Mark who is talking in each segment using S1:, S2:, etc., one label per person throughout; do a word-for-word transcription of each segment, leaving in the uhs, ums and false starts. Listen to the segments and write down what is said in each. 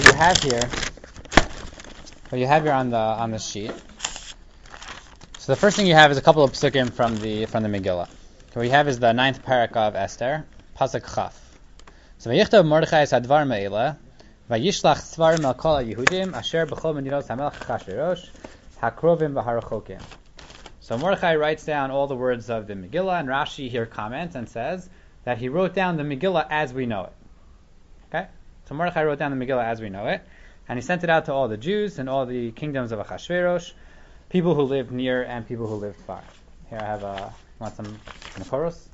S1: what you have here, what you have here on the on the sheet. So the first thing you have is a couple of psukim from the from the Megillah. So what you have is the ninth parak of Esther, pasuk Chaf. So vayichtav Mordechai es hadvar me'ela, vayishlach svarim al kol Yehudim asher b'chol medinot hamelach Achashverosh hakrovim v'harachokim. So Mordechai writes down all the words of the Megillah, and Rashi here comments and says that he wrote down the Megillah as we know it. Okay? So Mordechai wrote down the Megillah as we know it, and he sent it out to all the Jews and all the kingdoms of Achashverosh, people who lived near and people who lived far. Here I have a, want some Makoros?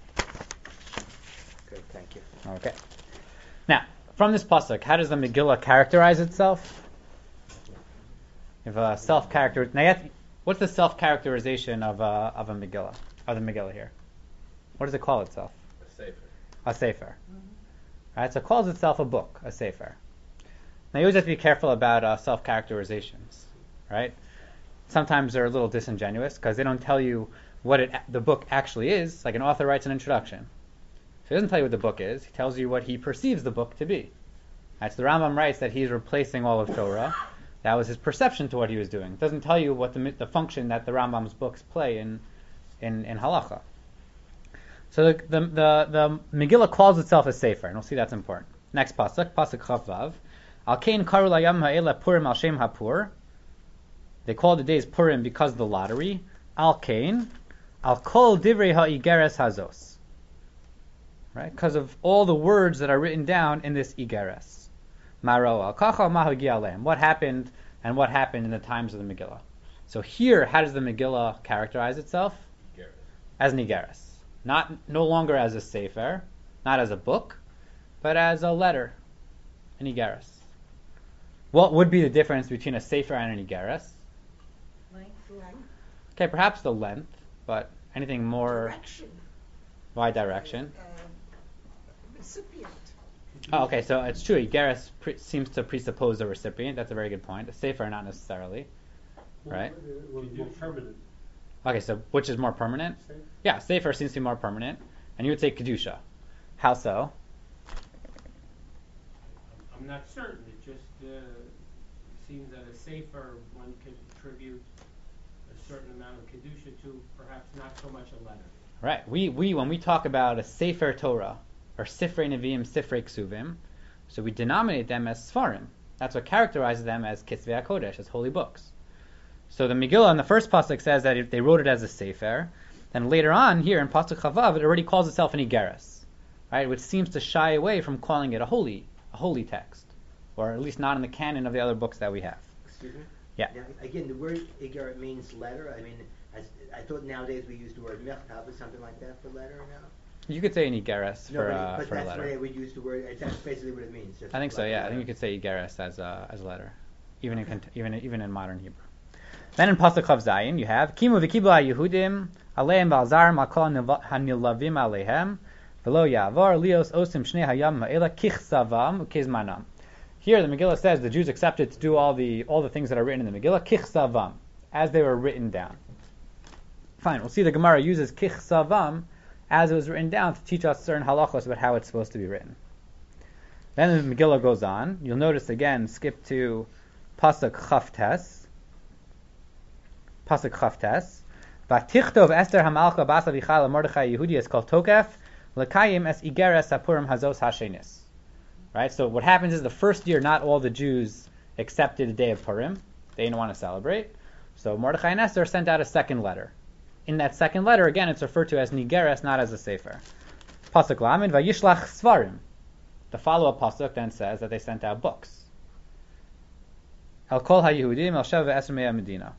S2: Good, thank you.
S1: Okay. Now, from this pasuk, how does the Megillah characterize itself? You have a self-character. Now, yet, what's the self-characterization of a, of a Megillah, of the Megillah here? What does it call itself?
S2: A sefer.
S1: A sefer. Mm-hmm. Right, so it calls itself a book, a sefer. Now, you always have to be careful about uh, self-characterizations, right? Sometimes they're a little disingenuous because they don't tell you what it, the book actually is. Like an author writes an introduction. So he doesn't tell you what the book is. He tells you what he perceives the book to be. Right, so the Rambam writes that he's replacing all of Torah. That was his perception to what he was doing. It doesn't tell you what the, the function that the Rambam's books play in in, in halacha. So the, the the the Megillah calls itself a sefer, and we'll see that's important. Next pasuk, pasuk Chavav. Al kein karu layam ha'ela Purim al shem hapur. They call the days Purim because of the lottery. Al kein al kol divrei ha'igeres hazos. Right, because of all the words that are written down in this igeres. Maro al kacha mahagi alem. What happened and what happened in the times of the Megillah. So here, how does the Megillah characterize itself?
S2: Igeres.
S1: As an igeres. Not no longer as a sefer, not as a book, but as a letter, an igeres. What would be the difference between a sefer and an igeres?
S3: Length, length.
S1: Okay, perhaps the length, but anything more?
S3: Direction.
S1: Why direction?
S3: Uh, recipient.
S1: Oh, okay, so it's true. Igeres pre- seems to presuppose a recipient. That's a very good point. A sefer, not necessarily, right?
S4: Well, more permanent.
S1: Okay, so which is more permanent?
S4: Sefer.
S1: Yeah, sefer seems to be more permanent, and you would say kedusha. How so?
S5: I'm not certain. It just uh, seems that a sefer one could attribute a certain amount of kedusha to, perhaps not so much a letter.
S1: Right. We we when we talk about a sefer Torah or sifrei neviim, sifrei ksuvim, so we denominate them as svarim. That's what characterizes them as kitzvei hakodesh, as holy books. So the Megillah in the first pasuk says that if they wrote it as a sefer, then later on here in pasuk Chavav it already calls itself an igeres, right? Which seems to shy away from calling it a holy a holy text, or at least not in the canon of the other books that we have.
S2: Excuse me?
S1: Yeah.
S2: Now, again, the word Iger means letter. I mean, as, I thought nowadays we use the word mechtav or something like that for letter now.
S1: You could say an igeres
S2: No,
S1: for
S2: but,
S1: uh,
S2: but
S1: for a
S2: that's
S1: letter.
S2: why we use the word. That's basically what it means. Just
S1: I think so.
S2: like
S1: Yeah,
S2: a
S1: I think you
S2: letter.
S1: could say igeres as a as a letter, even in cont- even even in modern Hebrew. Then in pasuk Chav Zayin you have Kimu v'kibla Yehudim aleim v'alzar makol hanilavim aleihem v'lo yavar lios osim shnei hayam ha'ela kichsavam ukizmanam. Here the Megillah says the Jews accepted to do all the all the things that are written in the Megillah kichsavam, as they were written down. Fine, we'll see the Gemara uses kichsavam as it was written down to teach us certain halachos about how it's supposed to be written. Then the Megillah goes on. You'll notice again, skip to pasuk Chavtes. Pasuk Chavtes. Vatichtov Esther Hamalcha Bas Avichai Mordechai Yehudi is called Tokef Lekayim Es Igeres Hapurim Hazos Hashenis. Right. So what happens is the first year, not all the Jews accepted the day of Purim. They didn't want to celebrate. So Mordechai and Esther sent out a second letter. In that second letter, again, it's referred to as Nigeres, not as a sefer. Pasuk Lamed Vayishlach Svarim. The follow-up pasuk then says that they sent out books. El Kol HaYehudim El Shev Ve'Esr Me'ah Medina.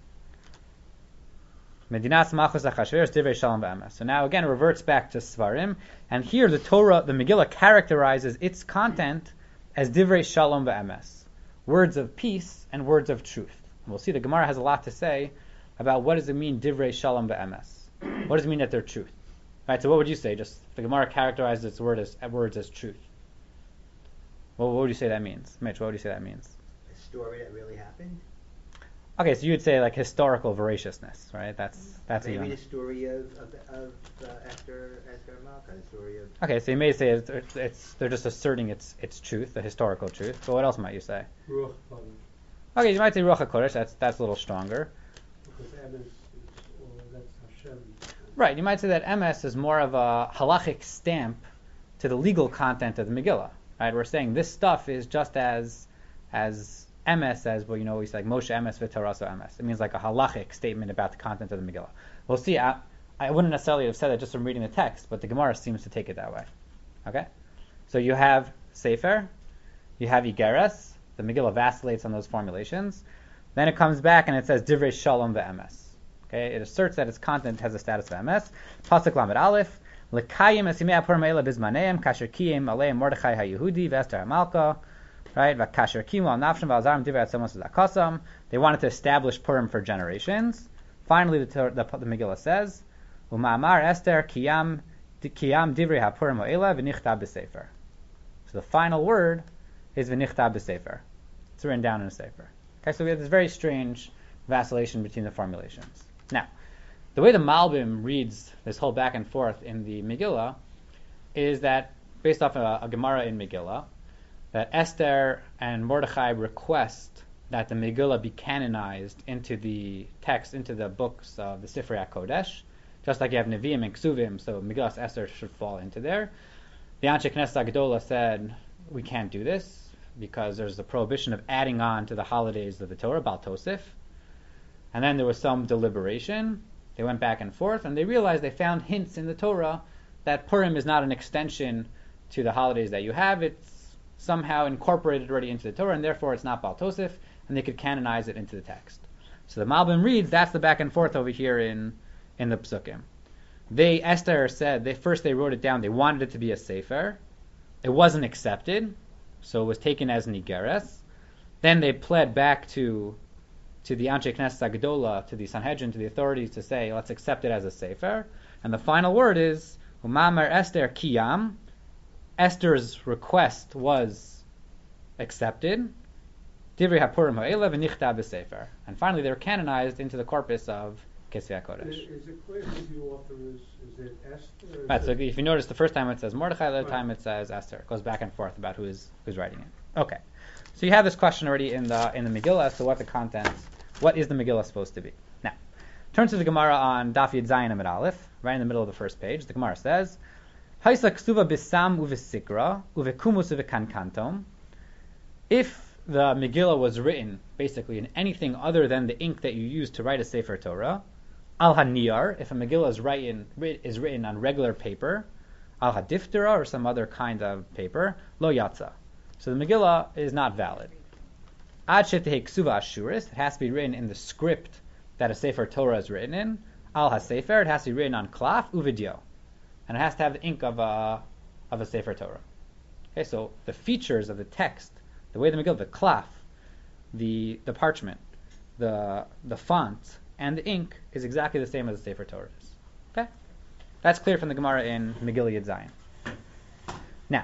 S1: Medinas Malchus Achashverosh Divrei Shalom Ve'emes. So now again it reverts back to Svarim, and here the Torah, the Megillah, characterizes its content as Divrei Shalom Ve'emes, words of peace and words of truth. And we'll see the Gemara has a lot to say about what does it mean Divrei Shalom Ve'emes. What does it mean that they're truth? Right. So what would you say? Just the Gemara characterizes its word as words as truth. Well, what would you say that means, Mitch? What would you say that means?
S2: A story that really happened.
S1: Okay, so you would say like historical veraciousness, right? That's that's what you
S2: Maybe
S1: want.
S2: the story of of, of uh, Esther Esther Malka, the story of.
S1: Okay, so you may say it's, it's, it's they're just asserting its its truth, the historical truth. But what else might you say?
S4: Ruach Kodesh.
S1: Okay, you might say Ruach HaKodesh. That's that's a little stronger.
S4: Because Emes is, well, that's Hashem.
S1: Right. You might say that M S is more of a halachic stamp to the legal content of the Megillah. Right. We're saying this stuff is just as as M S as well. You know, we say like Moshe M S v'Taraso M S. It means like a halachic statement about the content of the Megillah. We'll see. I, I wouldn't necessarily have said that just from reading the text, but the Gemara seems to take it that way. Okay. So you have Sefer, you have Igeres. The Megillah vacillates on those formulations. Then it comes back and it says Divrei Shalom ve'emes. Okay, it asserts that its content has the status of emes. Pasuk Lamed Aleph. Lekayim esimei apurim eila bizmaneim kasher kiyim aleim Mordechai haYehudi v'Esther haMalka. Right, v'kasher kimu al nafshim v'alzarim divrei atzemos zakasam. They wanted to establish Purim for generations. Finally, the, the, the Megillah says, U'ma'amar Esther kiyam kiyam divrei hapurim eila v'nichtab b'sefer. So the final word is v'nichtab b'sefer. It's written down in a sefer. Okay, so we have this very strange vacillation between the formulations. Now, the way the Malbim reads this whole back and forth in the Megillah is that, based off a, a Gemara in Megillah, that Esther and Mordechai request that the Megillah be canonized into the text, into the books of the Sifrei HaKodesh, just like you have Nevi'im and Ksuvim, so Megillah Esther should fall into there. The Anshe Knesset HaGedolah said, we can't do this, because there's a prohibition of adding on to the holidays of the Torah, Baal Tosif. And then there was some deliberation. They went back and forth, and they realized they found hints in the Torah that Purim is not an extension to the holidays that you have. It's somehow incorporated already into the Torah, and therefore it's not Baal Tosif, and they could canonize it into the text. So the Malbim reads, that's the back and forth over here in, in the Psukim. They, Esther said, they first they wrote it down, they wanted it to be a Sefer. It wasn't accepted, so it was taken as an Igeres. Then they pled back to to the Anshe Knesset HaGedolah, to the Sanhedrin, to the authorities to say, let's accept it as a Sefer. And the final word is, U'ma'amar Esther kiyam. Esther's request was accepted. Divrei hapurim ha'ela v'nichtab b'sefer. And finally they were canonized into the corpus of Kesei HaKodesh.
S4: Is it clear who the author is? Is it Esther?
S1: Right, so if you notice, the first time it says Mordechai, the other time it says Esther. It goes back and forth about who is who's writing it. Okay, so you have this question already in the in the Megillah as to what the contents, what is the Megillah supposed to be. Now, turn to the Gemara on Daf Yud Zayin Amud Aleph, right in the middle of the first page. The Gemara says, Haisa ksuva bisam uvesikra uvekumus uvekankantom. If the Megillah was written basically in anything other than the ink that you use to write a Sefer Torah, al haniyar, if a Megillah is written is written on regular paper, al hadiftera, or some other kind of paper, lo yatza. So the Megillah is not valid. Ad shetehei ksuva ashuris, it has to be written in the script that a Sefer Torah is written in. Al hasefer, it has to be written on klaf uvidyo, and it has to have the ink of a of a Sefer Torah. Okay, so the features of the text, the way the Megillah, the klaf, the the parchment, the the font, and the ink is exactly the same as the Sefer Torah is. Okay, that's clear from the Gemara in Megillah Yud Zayin. Now,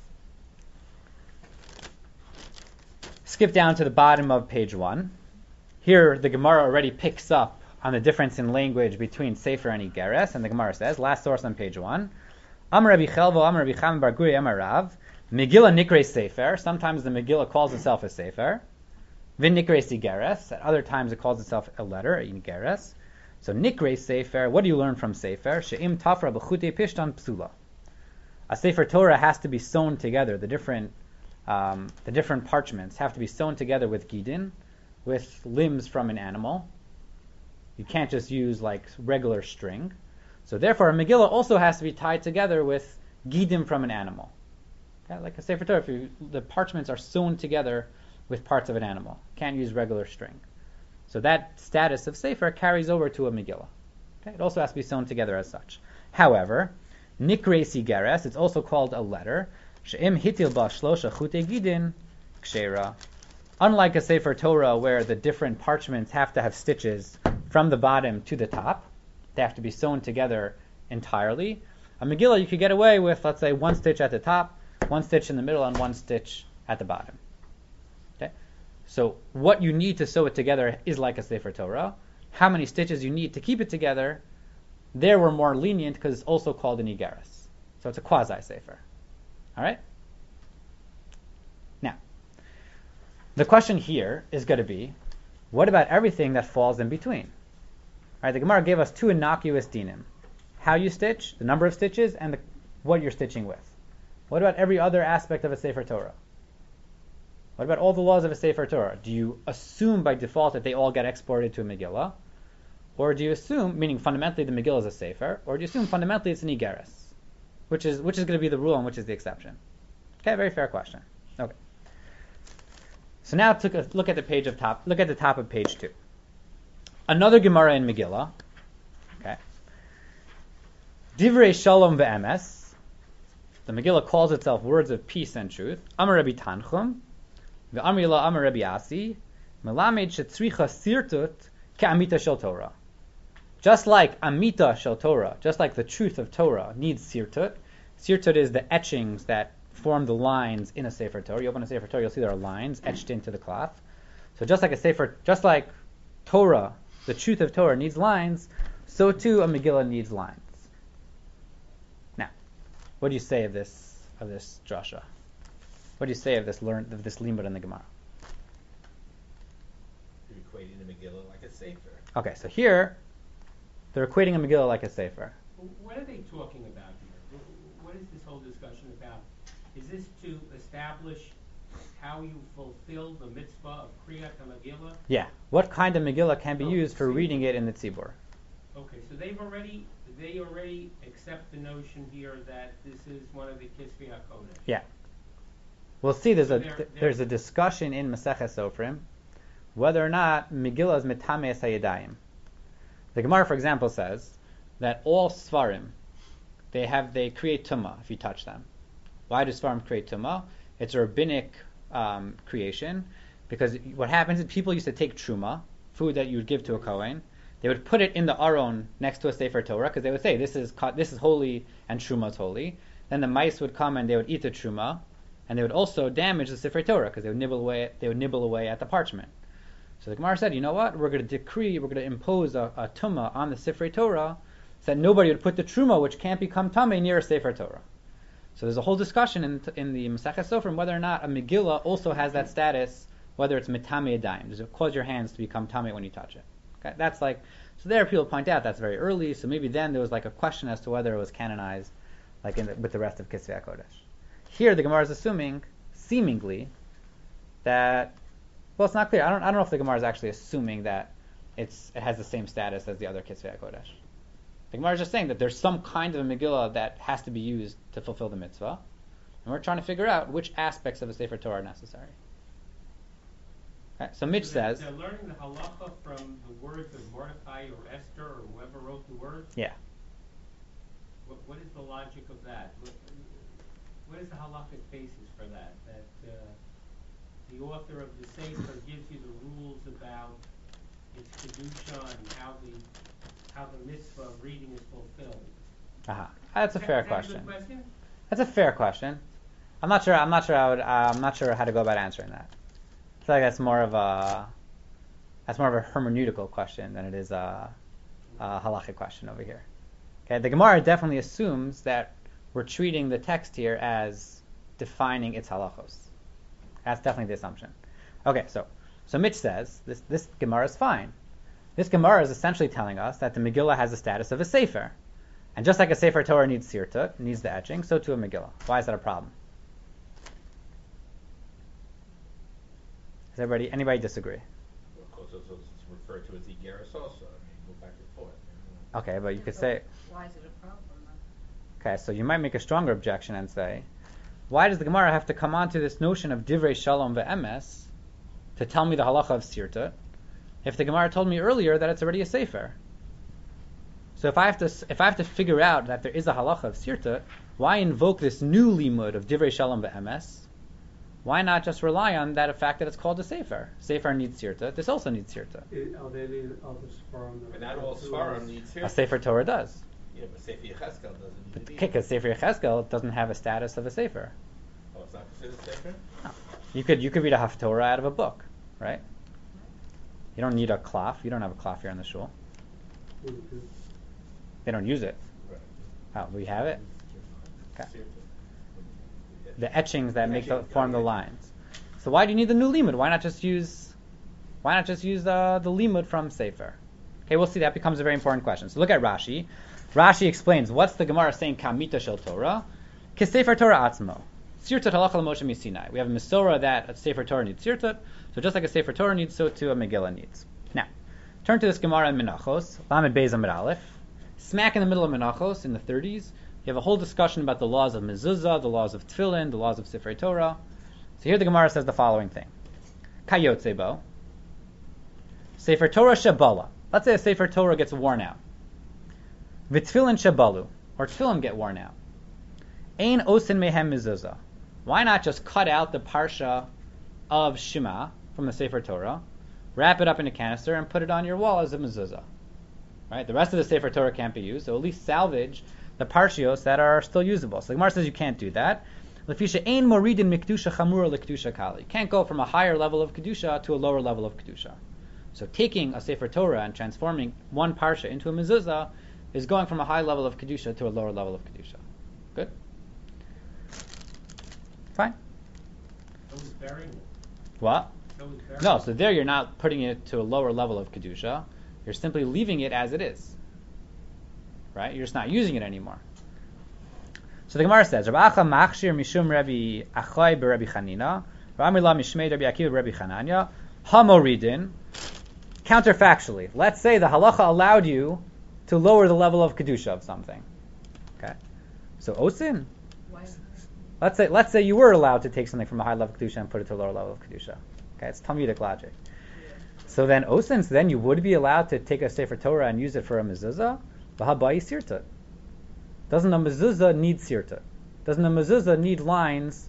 S1: skip down to the bottom of page one. Here, the Gemara already picks up on the difference in language between Sefer and Igeres, and the Gemara says, last source on page one, Amar Rabbi Chelvo, Amar Rabbi Chaim Bar Guri, Amar Rav, Megillah Nikre Sefer. Sometimes the Megillah calls itself a Sefer. Vin Nikre Igeres. At other times it calls itself a letter, a Igeres. So Nikre Sefer, what do you learn from Sefer? She'im tafra b'chutei pishtan psula. A Sefer Torah has to be sewn together. The different um, the different parchments have to be sewn together with gidin, with limbs from an animal. You can't just use like regular string. So therefore a Megillah also has to be tied together with gidim from an animal. Okay? Like a Sefer Torah, if you, the parchments are sewn together with parts of an animal. Can't use regular string. So that status of Sefer carries over to a Megillah. Okay? It also has to be sewn together as such. However, Nikre Sigeres, it's also called a letter. She'im hitil ba shlosha chutei gidin kshera. Unlike a Sefer Torah where the different parchments have to have stitches from the bottom to the top, they have to be sewn together entirely. A Megillah you could get away with, let's say, one stitch at the top, one stitch in the middle, and one stitch at the bottom. Okay? So what you need to sew it together is like a Sefer Torah. How many stitches you need to keep it together, there we're more lenient because it's also called an Igeris. So it's a quasi-Sefer. All right? Now, the question here is going to be, what about everything that falls in between? All right, the Gemara gave us two innocuous dinim. How you stitch, the number of stitches, and the, what you're stitching with. What about every other aspect of a Sefer Torah? What about all the laws of a Sefer Torah? Do you assume by default that they all get exported to a Megillah? Or do you assume, meaning fundamentally the Megillah is a Sefer, or do you assume fundamentally it's an Igeris? Which is which is going to be the rule and which is the exception? Okay, very fair question. Okay. So now take a look at the page of top. Look at the top of page two. Another Gemara in Megillah. Okay. Divrei Shalom ve'emes. The Megillah calls itself words of peace and truth. Amar Rabbi Tanchum, ve'amri la Amar Rabbi Asi, melamed shetzricha sirtut ke'amita shel Torah. Just like Amita shel Torah, just like the truth of Torah needs sirtut. Sirtut is the etchings that form the lines in a Sefer Torah. You open a Sefer Torah, you'll see there are lines etched into the cloth. So just like a Sefer, just like Torah, the truth of Torah needs lines, so too a Megillah needs lines. Now, what do you say of this of this drasha? What do you say of this learn of this limud in the Gemara?
S6: You're equating the Megillah like a Sefer.
S1: Okay, so here they're equating a Megillah like a Sefer.
S5: What are they talking about here? What is this whole discussion about? Is this to establish how you fulfill the mitzvah of Kriyat HaMegillah?
S1: Yeah. What kind of Megillah can be
S5: Oh,
S1: used for
S5: see.
S1: reading it in the tzibur?
S5: Okay, so they've already they already accept the notion here that this is one of the Kisvei HaKodesh.
S1: Yeah. We'll see. There's a
S5: They're-
S1: th-
S5: they're-
S1: there's a discussion in Maseches Sofrim whether or not Megillah is mitameis hayadayim. The Gemara, for example, says that all Sfarim they have they create tumah if you touch them. Why do Sfarim create tumah? It's a rabbinic um, creation because what happens is people used to take truma, food that you would give to a kohen. They would put it in the aron next to a Sefer Torah because they would say this is this is holy and truma is holy. Then the mice would come and they would eat the truma, and they would also damage the Sefer Torah because they would nibble away they would nibble away at the parchment. So the Gemara said, you know what? We're going to decree, we're going to impose a, a tumah on the Sefer Torah so that nobody would put the truma, which can't become tamei, near a Sefer Torah. So there's a whole discussion in, in the Maseches Sofrim whether or not a Megillah also has that status, whether it's mitamei yadayim. Does it cause your hands to become tamei when you touch it? Okay, that's like, so there people point out that's very early, so maybe then there was like a question as to whether it was canonized like in the, with the rest of Kisvei HaKodesh. Here the Gemara is assuming, seemingly, that, well, it's not clear. I don't, I don't know if the Gemara is actually assuming that it's it has the same status as the other Kisvei HaKodesh. The Gemara is just saying that there's some kind of a Megillah that has to be used to fulfill the mitzvah, and we're trying to figure out which aspects of a Sefer Torah are necessary. Okay, so Mitch
S5: So they're-
S1: says,
S5: they're learning the halacha from the words of Mordecai or Esther or whoever wrote the words.
S1: yeah,
S5: What, what is the logic of that? What, what is the halakhic basis for that? That uh, the author of the Sefer gives you the rules about its kedusha and how the how the mitzvah of reading is fulfilled.
S1: uh-huh. That's a fair
S5: Is that a
S1: question.
S5: good question?
S1: That's a fair question. I'm not sure. I'm not sure. I would. Uh, I'm not sure how to go about answering that. I feel like that's more of a that's more of a hermeneutical question than it is a, a halachic question over here. Okay, the Gemara definitely assumes that we're treating the text here as defining its halachos. That's definitely the assumption. Okay, so so Mitch says this this Gemara is fine. This Gemara is essentially telling us that the Megillah has the status of a Sefer. And just like a Sefer Torah needs sirtut, needs the etching, so too a Megillah. Why is that a problem? Does everybody, anybody disagree?
S6: Of course, it's it's referred to as Igeris also. I mean, go back and forth. you know.
S1: Okay, but you could say,
S3: Why is it a problem?
S1: okay, so you might make a stronger objection and say, why does the Gemara have to come on to this notion of Divrei Shalom ve'emes to tell me the halacha of sirtut, if the Gemara told me earlier that it's already a Sefer? So if I have to if I have to figure out that there is a halacha of sirtut, why invoke this new limud of Divrei Shalom ve'emes? Why not just rely on that fact that it's called a Sefer? Sefer needs sirtut. This also needs sirtut.
S4: I- Are there any other Sfarim? that
S6: But not
S4: are
S6: all
S4: to
S6: Svarim
S4: us?
S6: need
S1: A
S6: Sefer.
S1: Sefer Torah does.
S6: Yeah, but Sefer Yechezkel doesn't need it either.
S1: Because Sefer Yechezkel doesn't have a status of a Sefer.
S6: Oh, it's not considered Sefer?
S1: You could you could read a Haftorah out of a book, right? You don't need a cloth. You don't have a cloth here in the shul. They don't use it.
S6: Right.
S1: Oh, we have it? Okay.
S6: Yeah.
S1: The etchings that
S2: The
S1: make the,
S2: etchings,
S1: form the
S2: yeah.
S1: lines. So why do you need the new limud? Why not just use why not just use the, the limud from Sefer? Okay, we'll see. That becomes a very important question. So look at Rashi. Rashi explains what's the Gemara saying kamita shel Torah? Kesefer Torah atzmo. Sirtut halacha l'Moshe misinai. We have a Mesorah that a Sefer Torah needs sirtut. So just like a Sefer Torah needs, so too a Megillah needs. Now, turn to this Gemara in Menachos, Lamed Beis Amud Aleph. Smack in the middle of Menachos, in the thirties, you have a whole discussion about the laws of mezuzah, the laws of tefillin, the laws of Sefer Torah. So here the Gemara says the following thing. Kayotzebo. Sefer Torah shabala. Let's say a Sefer Torah gets worn out. V'tefillin shabalu. Or tefillin get worn out. Ein osin mehem mezuzah. Why not just cut out the parsha of Shema from the Sefer Torah, wrap it up in a canister, and put it on your wall as a mezuzah? Right? The rest of the Sefer Torah can't be used, so at least salvage the parshios that are still usable. So the Gemara says you can't do that. Lefisha ein moridin mikdusha chamura lekdusha kali. You can't go from a higher level of kedusha to a lower level of kedusha. So taking a Sefer Torah and transforming one parsha into a mezuzah is going from a high level of kedusha to a lower level of kedusha. Good? Fine.
S5: So is burying it.
S1: What?
S5: So is burying
S1: No,
S5: it.
S1: so there you're not putting it to a lower level of kedusha. You're simply leaving it as it is. Right? You're just not using it anymore. So the Gemara says, Rabbi Acha machshir mishum Rabbi Achai beRabbi Chanina, Rabbi Amila mishmei Rabbi Akiva beRabbi Chananya, hamoridin. Counterfactually, let's say the halacha allowed you to lower the level of kedusha of something. Okay, so osin.
S3: Why?
S1: Let's say let's say you were allowed to take something from a high level of kedusha and put it to a lower level of kedusha. Okay, it's Talmudic logic. So then, osin, so then you would be allowed to take a Sefer Torah and use it for a mezuzah. V'habayi sirtut. Doesn't a mezuzah need sirtut? Doesn't a mezuzah need lines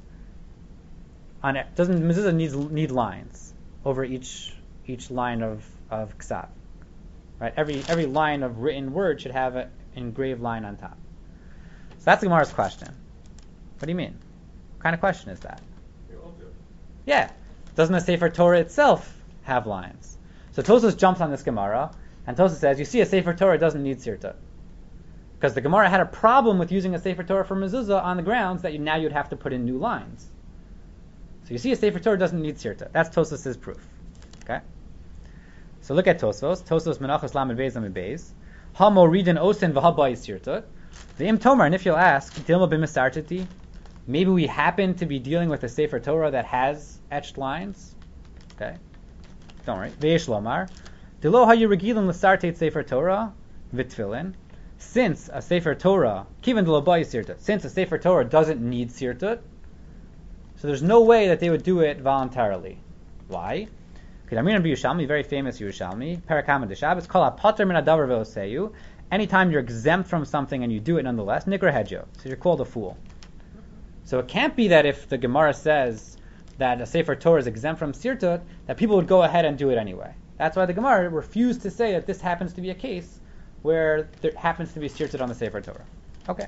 S1: on it? Doesn't mezuzah need need lines over each each line of of ksav? Right? Every every line of written word should have an engraved line on top. So that's the Gemara's question. What do you mean? What kind of question is that?
S6: They all do.
S1: Yeah. Doesn't the Sefer Torah itself have lines? So Tosfos jumps on this Gemara, and Tosfos says, you see, a Sefer Torah doesn't need sirtut. Because the Gemara had a problem with using a Sefer Torah for mezuzah on the grounds that you, now you'd have to put in new lines. So you see, a Sefer Torah doesn't need sirtut. That's Tosfos' proof. Okay? So look at Tosfos. Tosfos Menachos Lamed Beis Lamed Beis. Hamo ridin osin v'habai sirtut. The Im Tomar, and if you'll ask, Dilma b'misartiti, maybe we happen to be dealing with a Sefer Torah that has etched lines. Okay? Don't worry. V'yesh lomar. Dilo hayu regilim l'sartet Sefer Torah v'tfilin. Since a Sefer Torah, kivan delo bai sirtut, since a Sefer Torah doesn't need sirtut, so there's no way that they would do it voluntarily. Why? Okay, I'm going to be Yerushalmi, very famous Yerushalmi. Parakama de Shabbos, kol hapater min hadavar ve'oseyu. Anytime you're exempt from something and you do it nonetheless, nikra hedjo. So you're called a fool. So it can't be that if the Gemara says that a Sefer Torah is exempt from sirtut, that people would go ahead and do it anyway. That's why the Gemara refused to say that this happens to be a case where there happens to be sirtut on the Sefer Torah. Okay.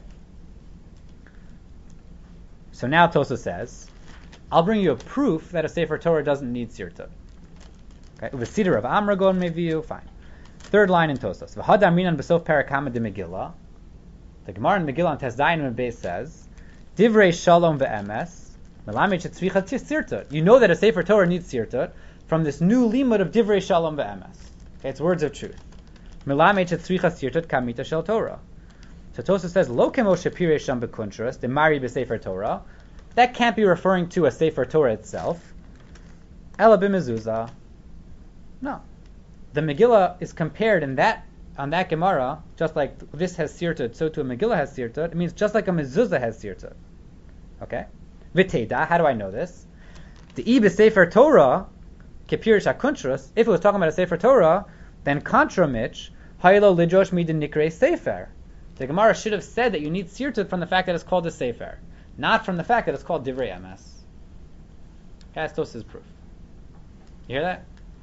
S1: So now Tosa says, I'll bring you a proof that a Sefer Torah doesn't need sirtut. Okay. Uvesider of Amragon meviu, fine. Third line in Tosos. V'had aminan b'sof parakama de Megillah. The Gemara in Megillah on Tesdayin and Beis says, Divrei shalom ve'emes. You know that a Sefer Torah needs sirtut from this new limud of Divrei Shalom ve'emes. Okay, it's words of truth. Kamita shel Torah. So Tosfos says, Lo kemo shepirei sham bekuntras, the mari b'Sefer Torah. That can't be referring to a Sefer Torah itself. Ela b'mezuzah. No. The Megillah is compared in that on that Gemara, just like this has sirtut, so too a Megillah has sirtut. It means just like a mezuzah has sirtut. Okay? V'teida, how do I know this? The i b'Sefer Torah, kepirish hakuntras, if it was talking about a Sefer Torah, then kontramich, haylo lijosh midin nikrei Sefer. The Gemara should have said that you need sirtut from the fact that it's called a Sefer, not from the fact that it's called Divrei Emes. That's Tosfos' proof. You hear that?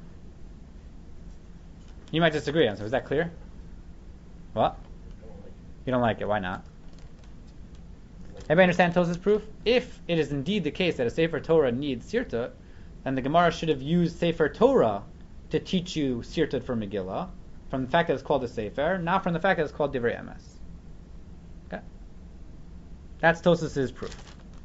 S1: You might disagree on so is that clear? What? You don't like it, why not? Everybody understand Tosfos' proof? If it is indeed the case that a Sefer Torah needs sirtut, then the Gemara should have used Sefer Torah to teach you Sirtut for Megillah, from the fact that it's called a Sefer, not from the fact that it's called Divrei Emes. Okay? That's Tosfos' proof.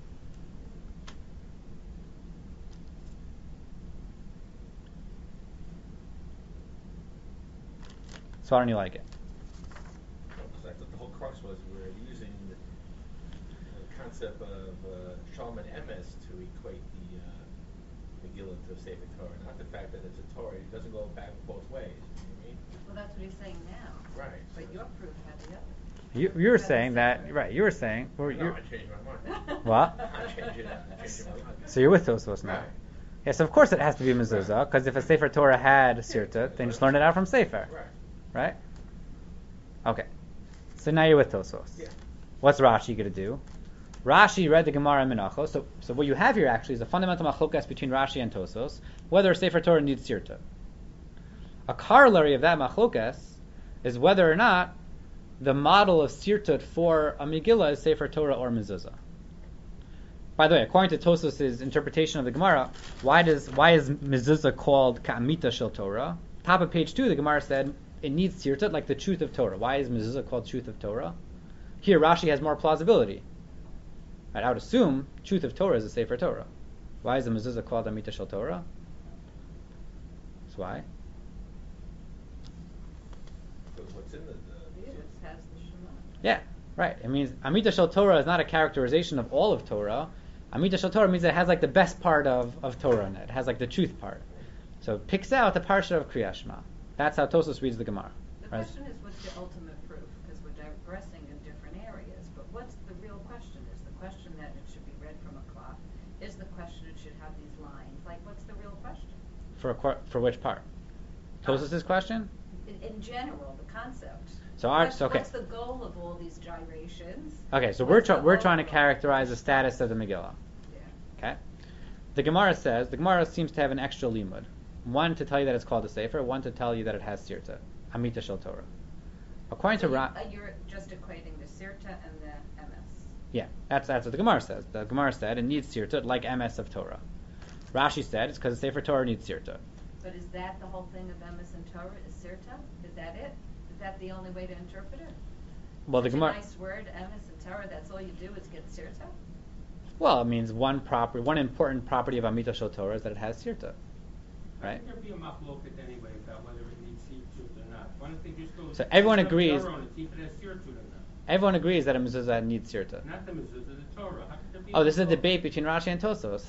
S1: So why don't you like it?
S6: Because I thought the whole crux was we're using the, the concept of uh, Shalom and Emes to equate the uh, Megillah to Sefer Torah, not the fact that it's a Torah. It doesn't go back both ways. You know what I mean?
S3: Well, that's what he's saying now.
S6: Right.
S3: But your proof had the other.
S1: You, you were saying that, right? You were saying, well,
S6: No,
S1: you're,
S6: I changed my mind.
S1: what?
S6: I'm changing it. I'm changing my mind.
S1: So you're with Tosfos now.
S6: Right.
S1: Yes, of course it has to be mezuzah, because if a Sefer Torah had Sirtut, then just learn it out from Sefer.
S6: Right.
S1: Right? Okay. So now you're with Tosfos.
S6: Yeah.
S1: What's Rashi going to do? Rashi read the Gemara in Menachos. So, so what you have here actually is a fundamental machlokas between Rashi and Tosfos, whether a Sefer Torah needs Sirtut. A corollary of that machlokas is whether or not the model of Sirtut for a Megillah is Sefer Torah or Mezuzah. By the way, according to Tosfos' interpretation of the Gemara, why does why is Mezuzah called Ka'amita Shel Torah? Top of page two, the Gemara said it needs Sirtut like the truth of Torah. Why is Mezuzah called truth of Torah? Here, Rashi has more plausibility. Right, I would assume truth of Torah is a Sefer Torah. Why is the Mezuzah called Amita Shel Torah? That's why.
S6: Because what's in the, the
S3: Jesus has the Shema.
S1: Yeah, right. It means Amita Shel Torah is not a characterization of all of Torah. Amita Shel Torah means it has like the best part of, of Torah in it. It has like the truth part. So it picks out the parsha of Kriyat Shema. That's how Tosfos reads the Gemara.
S3: The
S1: Right?
S3: question is, what's the ultimate proof? Because we're digressing in different areas. But what's the real question? Is the question that it should be read from a cloth? Is the question it should have these lines? Like, what's the real question?
S1: For a, qu- for which part? Tosfos' question?
S3: In, in general, the concept.
S1: So our,
S3: what's,
S1: so okay.
S3: what's the goal of all these gyrations?
S1: Okay, so we're
S3: What's
S1: try-
S3: the
S1: we're trying to
S3: overall-
S1: characterize the status of the Megillah.
S3: Yeah.
S1: Okay? The Gemara says, the Gemara seems to have an extra limud. One to tell you that it's called a Sefer, one to tell you that it has Sirta. Amita Shel Torah. According
S3: So
S1: to
S3: you,
S1: Ra-
S3: uh, you're just equating the Sirta and the M S.
S1: Yeah, that's that's what the Gemara says. The Gemara said it needs Sirta like M S of Torah. Rashi said it's because the Sefer Torah needs Sirta.
S3: But is that the whole thing of M S and Torah? Is Sirta? Is that it? Is that the only way to interpret it?
S1: Well, the
S3: Such
S1: Gemara.
S3: a nice word, M S and Torah. That's all you do is get Sirta.
S1: Well, it means one property, one important property of Amita Shel Torah is that it has Sirta.
S5: I
S1: Right?
S5: think there'd be a machloket anyway about whether it needs sirtut or not. Why don't they just go?
S1: So everyone
S5: look up
S1: agrees-
S5: Torah and see if it has sirtut or not.
S1: Everyone agrees that a mezuzah needs Sirta.
S5: Not the mezuzah, the Torah. How could there be?
S1: Oh, this is a
S5: machloket?
S1: debate between Rashi and Tosfos.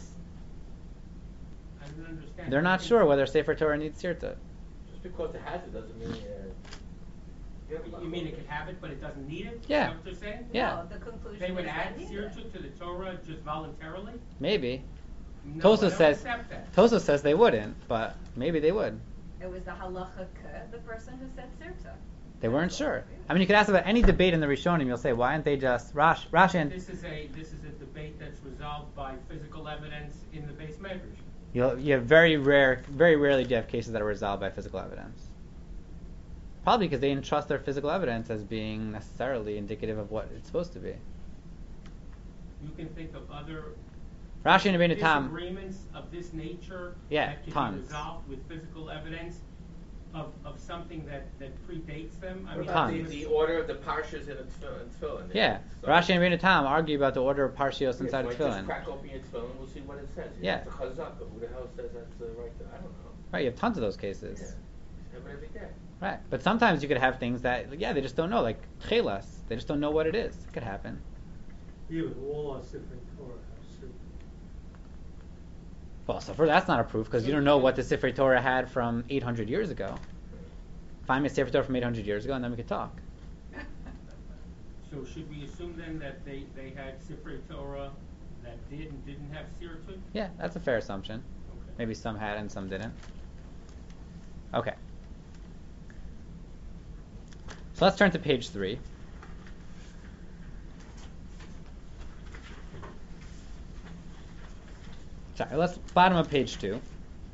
S5: I don't understand.
S1: They're not sure whether Sefer Torah needs Sirta.
S6: Just because it has it doesn't mean uh, you have a
S5: You mean it could have it, but it doesn't need it?
S1: Yeah.
S5: Is that what you're saying?
S1: Yeah.
S3: No, the conclusion
S5: They would
S3: is
S5: add
S3: that neither.
S5: sirtut to the Torah just voluntarily?
S1: Maybe.
S5: No, I
S1: Tosfos
S5: don't
S1: says
S5: accept that.
S1: Tosfos says they wouldn't, but maybe they would.
S3: It was the halacha ke, the person who said Sirta.
S1: They weren't sure. I mean, you could ask about any debate in the Rishonim. You'll say, why aren't they just Rash, Rashi and
S5: This is a this is a debate that's resolved by physical evidence in the base medrash.
S1: you'll, you have very rare, very rarely do you have cases that are resolved by physical evidence. Probably because they entrust their physical evidence as being necessarily indicative of what it's supposed to be.
S5: You can think of other
S1: Rashi and Rabbeinu Tam.
S5: disagreements of this nature
S1: Yeah,
S5: that can
S1: tons.
S5: be resolved with physical evidence of, of something that, that predates them. I
S6: What
S5: mean,
S6: about the,
S1: Tons.
S6: the order of the parshas in a tefillin? tefillin?
S1: Yeah,
S6: So-
S1: Rashi and Rabbeinu Tam argue about the order of parshios
S6: Yeah,
S1: inside
S6: so
S1: of
S6: I just
S1: tefillin.
S6: crack open your tefillin, we'll see what it says.
S1: Yeah.
S6: It's a chazak, but who the hell says that's the right? I don't know.
S1: Right, you have tons of those cases.
S6: Yeah. Have it every day.
S1: Right, but sometimes you could have things that, yeah, they just don't know, like chelas. They just don't know what it is. It could happen.
S4: Yeah, but all our Sefer Torah have Sirta.
S1: Well, so for that's not a proof because you don't know what the Sefer Torah had from eight hundred years ago. Find me a Sefer Torah from eight hundred years ago, and then we could talk.
S5: So should we assume then that they, they had Sifrei Torah that did and didn't have sirtut?
S1: Yeah, that's a fair assumption.
S5: Okay.
S1: Maybe some had and some didn't. Okay. So let's turn to page three. Sorry, let's bottom of page two.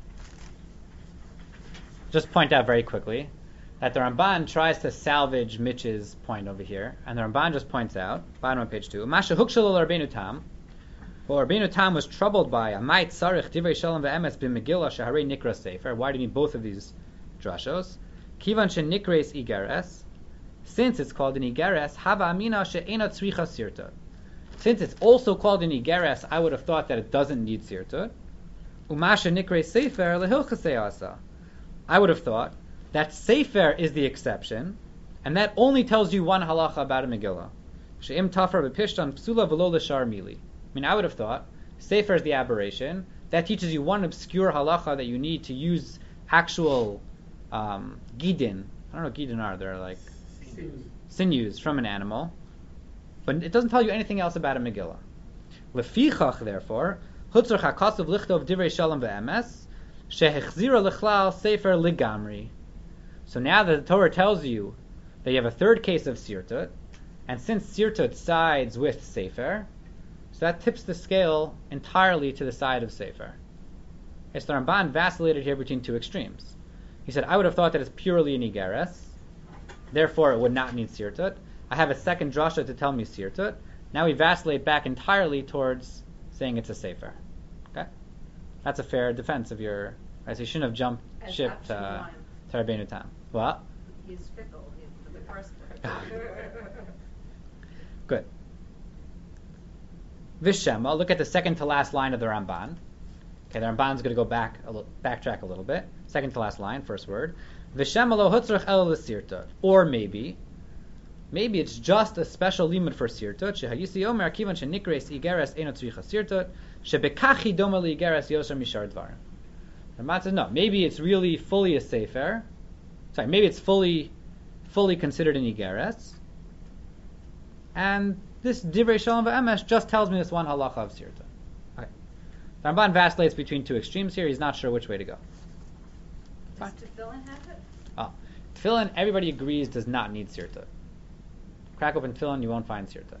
S1: Just point out very quickly that the Ramban tries to salvage Mitch's point over here, and the Ramban just points out, bottom of page two, Masha Hukshalo Rabbeinu Tam, Well, Rabbeinu Tam was troubled by Amay Tzarich Divrei Shalom ve'emes b'Megillah sheharei nikra sefer. Why do you need both of these drashos? Kivan shenikres igeres. Since it's called an igeres, hava amina she'ena tzricha sirtut. Since it's also called an igeres, I would have thought that it doesn't need sirtut. Umasha nikres sefer lehilchasei asa. I would have thought that sefer is the exception, and that only tells you one halacha about a Megillah. She'im tafar b'pishtan psula v'lo l'shar mili. I mean, I would have thought sefer is the aberration that teaches you one obscure halacha that you need to use actual um, gidin. I don't know what gidin are. They're like sinews from an animal, but it doesn't tell you anything else about a Megillah. Lefichach, therefore, hutzar chakasav lichtov divrei shalom ve'emes shehechzira lechlal sefer ligamri. So now that the Torah tells you that you have a third case of sirtut, and since sirtut sides with sefer, so that tips the scale entirely to the side of sefer. Yes, the Ramban vacillated here between two extremes. He said, I would have thought that it's purely an igeres, therefore it would not need sirtut. I have a second drasha to tell me sirtut. Now we vacillate back entirely towards saying it's a sefer. Okay? That's a fair defense of your... Right? So you shouldn't have jumped
S3: As
S1: ship
S3: option
S1: to,
S3: one.
S1: to Rabbeinu Tam. What?
S3: He's fickle, he's for the first one.
S1: Good. Vishema, look at the second to last line of the Ramban. Okay, the Ramban's going to go back a little, backtrack a little bit. Second to last line, first word. Vishema lo hutzrach el l'sirtut. Or maybe, maybe it's just a special limit for sirtut. Shehayisi omer kivan shenikres igeres eno tzricha sirtut. Shebekachi doma liigeres yosher mishar dvarim. Ramban says no. Maybe it's really fully a sefer. Sorry, maybe it's fully, fully considered an igeres. And this divrei shalom ve'emes just tells me this one halacha of sirtut. Okay. The Ramban vacillates between two extremes here. He's not sure which way to go.
S3: Does tefillin have it?
S1: Oh, tefillin, everybody agrees, does not need sirtut. Crack open tefillin, you won't find sirtut.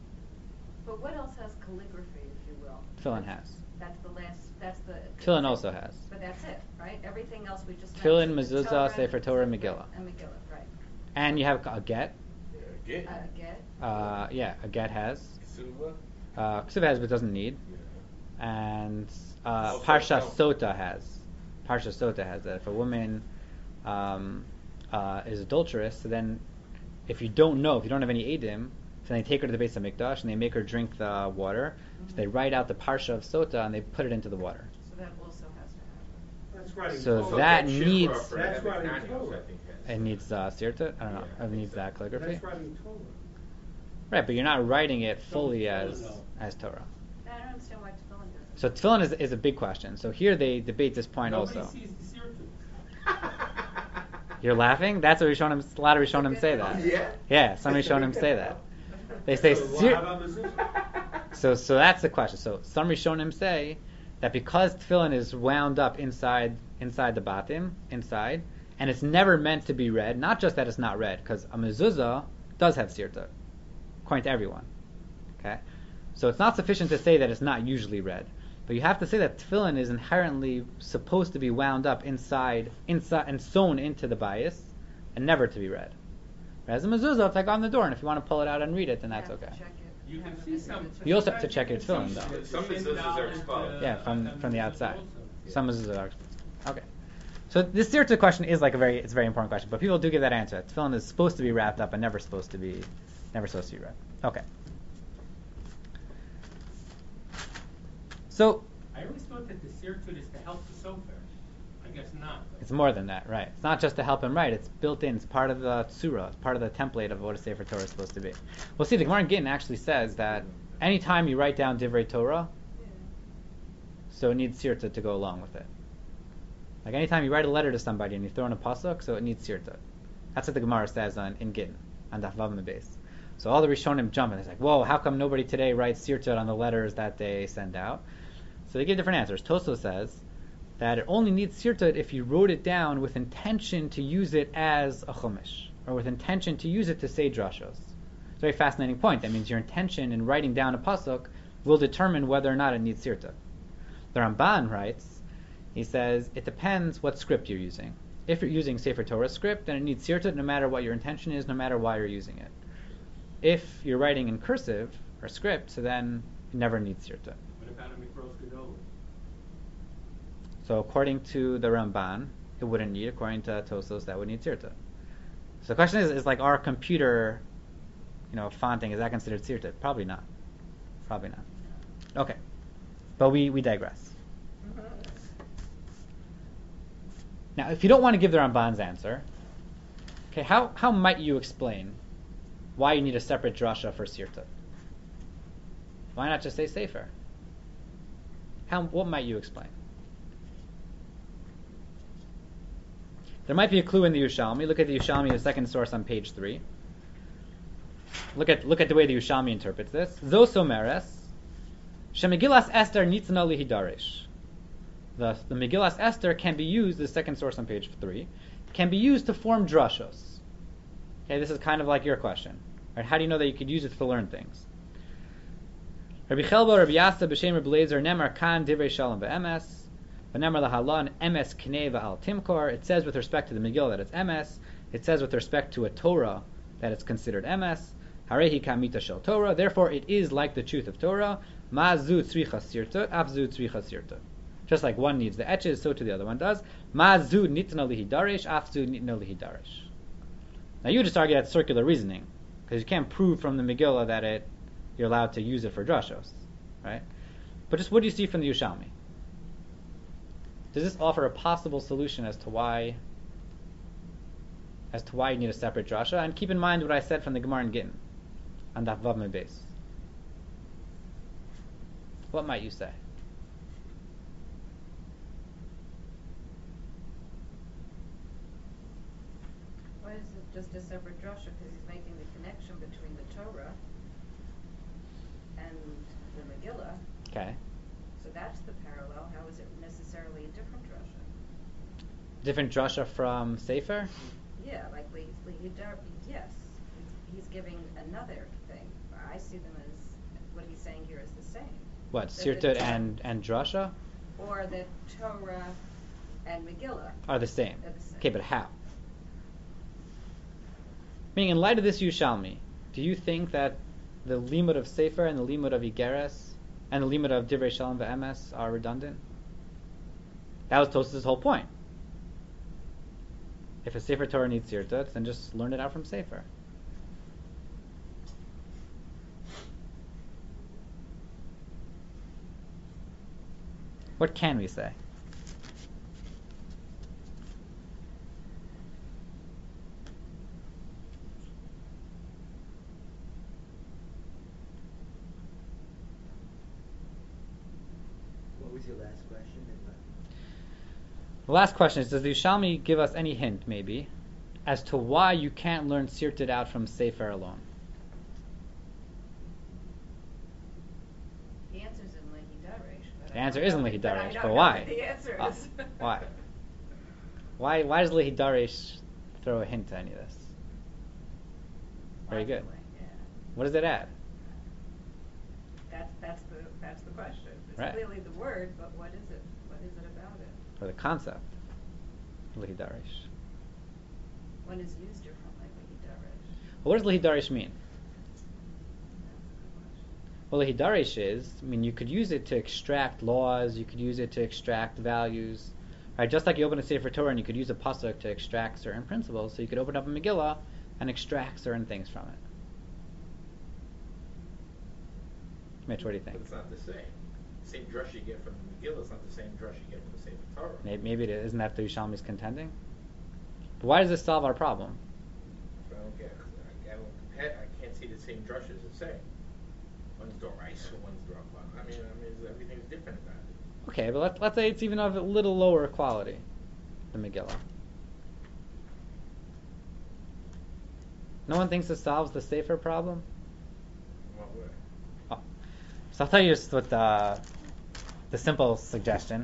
S3: But what else has calligraphy, if you will?
S1: Tefillin has.
S3: That's the last, that's the...
S1: Tefillin also has.
S3: But that's it, right? Everything else we just
S1: Tefillin,
S3: mentioned. the
S1: mezuzah, Sefer Torah,
S3: Sefer,
S1: Megillah.
S3: And Megillah, right.
S1: And you have a get.
S6: Yeah,
S3: Uh, get.
S1: Uh, yeah, a get has.
S6: Ksuva?
S1: Uh, Ksuva has but doesn't need.
S6: Yeah.
S1: And uh,
S6: Also,
S1: Parsha
S6: no.
S1: Sota has. Parsha Sota has that if a woman um, uh, is adulterous, so then if you don't know, if you don't have any edim, so they take her to the Beis HaMikdash and they make her drink the water.
S3: Mm-hmm.
S1: So they write out the Parsha of Sota and they put it into the water.
S3: So that also has to happen.
S4: That's writing
S1: So
S4: Torah.
S1: that
S6: Shikra
S1: needs-
S6: for
S4: That's
S6: every
S4: writing
S6: Kanios,
S4: Torah.
S6: I think, has.
S1: It needs uh, sirtut. I don't know.
S6: Yeah, I
S1: It
S6: think
S1: needs
S6: so.
S1: that calligraphy.
S4: That's writing Torah.
S1: Right, but you're not writing it fully
S4: Tefillin,
S1: as
S4: no.
S1: as Torah.
S3: I don't understand why tefillin doesn't.
S1: So tefillin is, is a big question. So here they debate this point
S5: Nobody
S1: also.
S5: sees the sirtut.
S1: You're laughing? That's what Rishonim, a lot of Rishonim say that.
S6: Yeah?
S1: Yeah, some Rishonim say that. They say
S4: So, well,
S1: sir-
S4: how about mezuzah?
S1: so so that's the question. So some Rishonim say that because tefillin is wound up inside inside the batim, inside, and it's never meant to be read, not just that it's not read, because a mezuzah does have sirtut, according to everyone. Okay? So it's not sufficient to say that it's not usually read. But you have to say that tefillin is inherently supposed to be wound up inside, inside and sewn into the bias, and never to be read. Whereas a mezuzah, it's like on the door, and if you want to pull it out and read it, then that's
S3: You have to
S1: okay.
S3: check it.
S5: You can
S3: Have
S5: see
S3: it-
S5: some.
S1: You also have to check your
S5: sometimes
S1: tefillin,
S5: you
S1: though.
S5: see
S6: Some
S5: shin
S6: mezuzahs are
S5: dollars,
S6: exposed.
S5: uh,
S1: Yeah, from
S5: on
S1: from the
S5: mezuzah
S1: outside.
S5: also. Yeah.
S1: Some mezuzah are. Okay. So this sirtut question is like a very, it's a very important question, but people do give that answer. Tefillin is supposed to be wrapped up and never supposed to be, never supposed to be read. Okay. So
S5: I always thought that the sirtut is to help the sofer. I guess not. but-
S1: it's more than that, right? It's not just to help him write; it's built in. It's part of the surah. It's part of the template of what a Sefer Torah is supposed to be. Well, see, the Gemara in Gittin actually says that anytime you write down divrei Torah, so it needs sirtut to go along with it. Like anytime you write a letter to somebody and you throw in a pasuk, so it needs sirtut. That's what the Gemara says on in Gittin on Daf Vav Mebes. So all the Rishonim jump and it's like, whoa, how come nobody today writes sirtut on the letters that they send out? So they give different answers. Toso says that it only needs sirtut if you wrote it down with intention to use it as a chumash, or with intention to use it to say drashos. It's a very fascinating point. That means your intention in writing down a pasuk will determine whether or not it needs sirtut. The Ramban writes, he says, it depends what script you're using. If you're using Sefer Torah script, then it needs sirtut no matter what your intention is, no matter why you're using it. If you're writing in cursive or script, so then it never needs sirtut.
S5: without a Mikros Gedolim.
S1: So according to the Ramban, it wouldn't need. According to Tosos, that would need Sirta. So the question is, is like our computer, you know, fonting, is that considered Sirta? Probably not. Probably not. Okay. But we, we digress. Now, if you don't want to give the Ramban's answer, okay, how, how might you explain why you need a separate drasha for Sirta? Why not just say Sefer? How, what might you explain? There might be a clue in the Yushalmi. Look at the Yushalmi, the second source on page three. Look at look at the way the Yushalmi interprets this. Zos omeres, shemegillas Esther nitzna lihidaresh. The the Megillas Esther can be used, the second source on page three, can be used to form drashos. Okay, this is kind of like your question. Right? How do you know that you could use it to learn things? Rabbi Chelba, Rabbi Yasa, b'shem Rabbi Lezer, nemar kan divrei shalom ve'emes. V'nemar lahalan emes knei v'al timkor. It says with respect to the Megillah that it's emes. It says with respect to a Torah that it's considered emes. Harehi kamita shel Torah. Therefore, it is like the truth of Torah. Ma zu tzricha sirta, af zu tzricha sirta. Just like one needs the etches, so too the other one does. Ma zu nitna lihidaresh, af zu nitna lihidaresh. Now you just argue that's circular reasoning, because you can't prove from the Megillah that it you're allowed to use it for drashos, right? But just what do you see from the Yushalmi? Does this offer a possible solution as to why as to why you need a separate drasha? And keep in mind what I said from the Gemara in Gittin on Daf Vav Mem Beis. What might you say?
S3: Why is it just a separate drasha? Because he's making the connection between the Torah and the Megillah.
S1: Okay.
S3: So that's the parallel. How is it necessarily a different drasha?
S1: Different drasha from Sefer?
S3: Yeah, like we, we yes, he's, he's giving another thing. I see them as what he's saying here is the same.
S1: What,
S3: That
S1: Sirtut
S3: the-
S1: and, and drasha
S3: Or that Torah and Megillah
S1: are the same.
S3: are the same.
S1: Okay, but how? Meaning, in light of this Yushalmi, do you think that the limud of Sefer and the limud of Igeres and the limud of Divrei Shalom ve'emes are redundant? That was Tosafos' whole point. If a Sefer Torah needs Sirtut, then just learn it out from Sefer. What can we say?
S2: What was your last question?
S1: The last question is, does the Yushalmi give us any hint, maybe, as to why you can't learn Sirtut out from Sefer alone?
S3: The answer is in Lehi Daresh. but
S1: The
S3: I
S1: answer
S3: don't
S1: isn't
S3: know-
S1: Lehi
S3: but I
S1: Daresh,
S3: don't
S1: but
S3: know
S1: why?
S3: what the answer
S1: Oh,
S3: is.
S1: why? Why? Why does Lehi Daresh throw a hint to any of this? Very good.
S3: Finally, yeah.
S1: What does it add?
S3: That's that's the that's the question. It's
S1: Right.
S3: clearly the word, but what is it? What is it about it?
S1: Or the concept? Lehi Daresh.
S3: When it's used differently, Lehi Daresh.
S1: Well, what does Lehi Daresh mean?
S3: That's the question.
S1: Well, Lehi Daresh is, I mean, you could use it to extract laws, you could use it to extract values, right? Just like you open a Sefer Torah and you could use a pasuk to extract certain principles, so you could open up a Megillah and extract certain things from it. Mitch, what do you
S6: But
S1: think?
S6: it's not the same. Same drush you get from the Megillah is not the same drush you get from the Sefer Torah.
S1: Maybe, maybe it is. Isn't that the Yushalmi's contending? But why does this solve our problem?
S6: So I don't get. I, I don't compare. I can't see the same drushes the same. One's Dorais, one's Drachman. I mean, I mean, everything's different about it.
S1: Okay, but let's, let's say it's even of a little lower quality, the Megillah. No one thinks this solves the Sefer problem?
S6: In what way?
S1: Oh. So I'll tell you just what the, the simple suggestion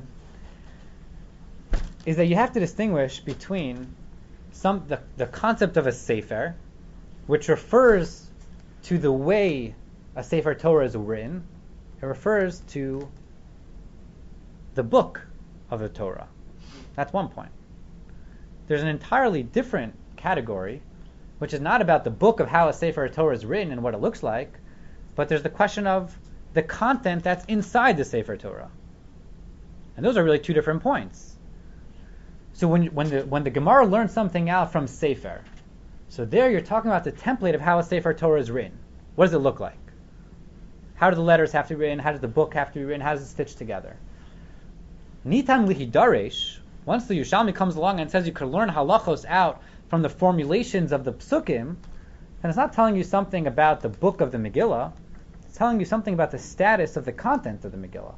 S1: is that you have to distinguish between some the, the concept of a Sefer, which refers to the way a Sefer Torah is written. It refers to the book of the Torah. That's one point. There's an entirely different category, which is not about the book of how a Sefer Torah is written and what it looks like, but there's the question of the content that's inside the Sefer Torah. And those are really two different points. So when when the when the Gemara learns something out from Sefer, so there you're talking about the template of how a Sefer Torah is written. What does it look like? How do the letters have to be written? How does the book have to be written? How does it stitch together? Nitan lihidaresh, once the Yerushalmi comes along and says you could learn halachos out from the formulations of the psukim, then it's not telling you something about the book of the Megillah. It's telling you something about the status of the content of the Megillah.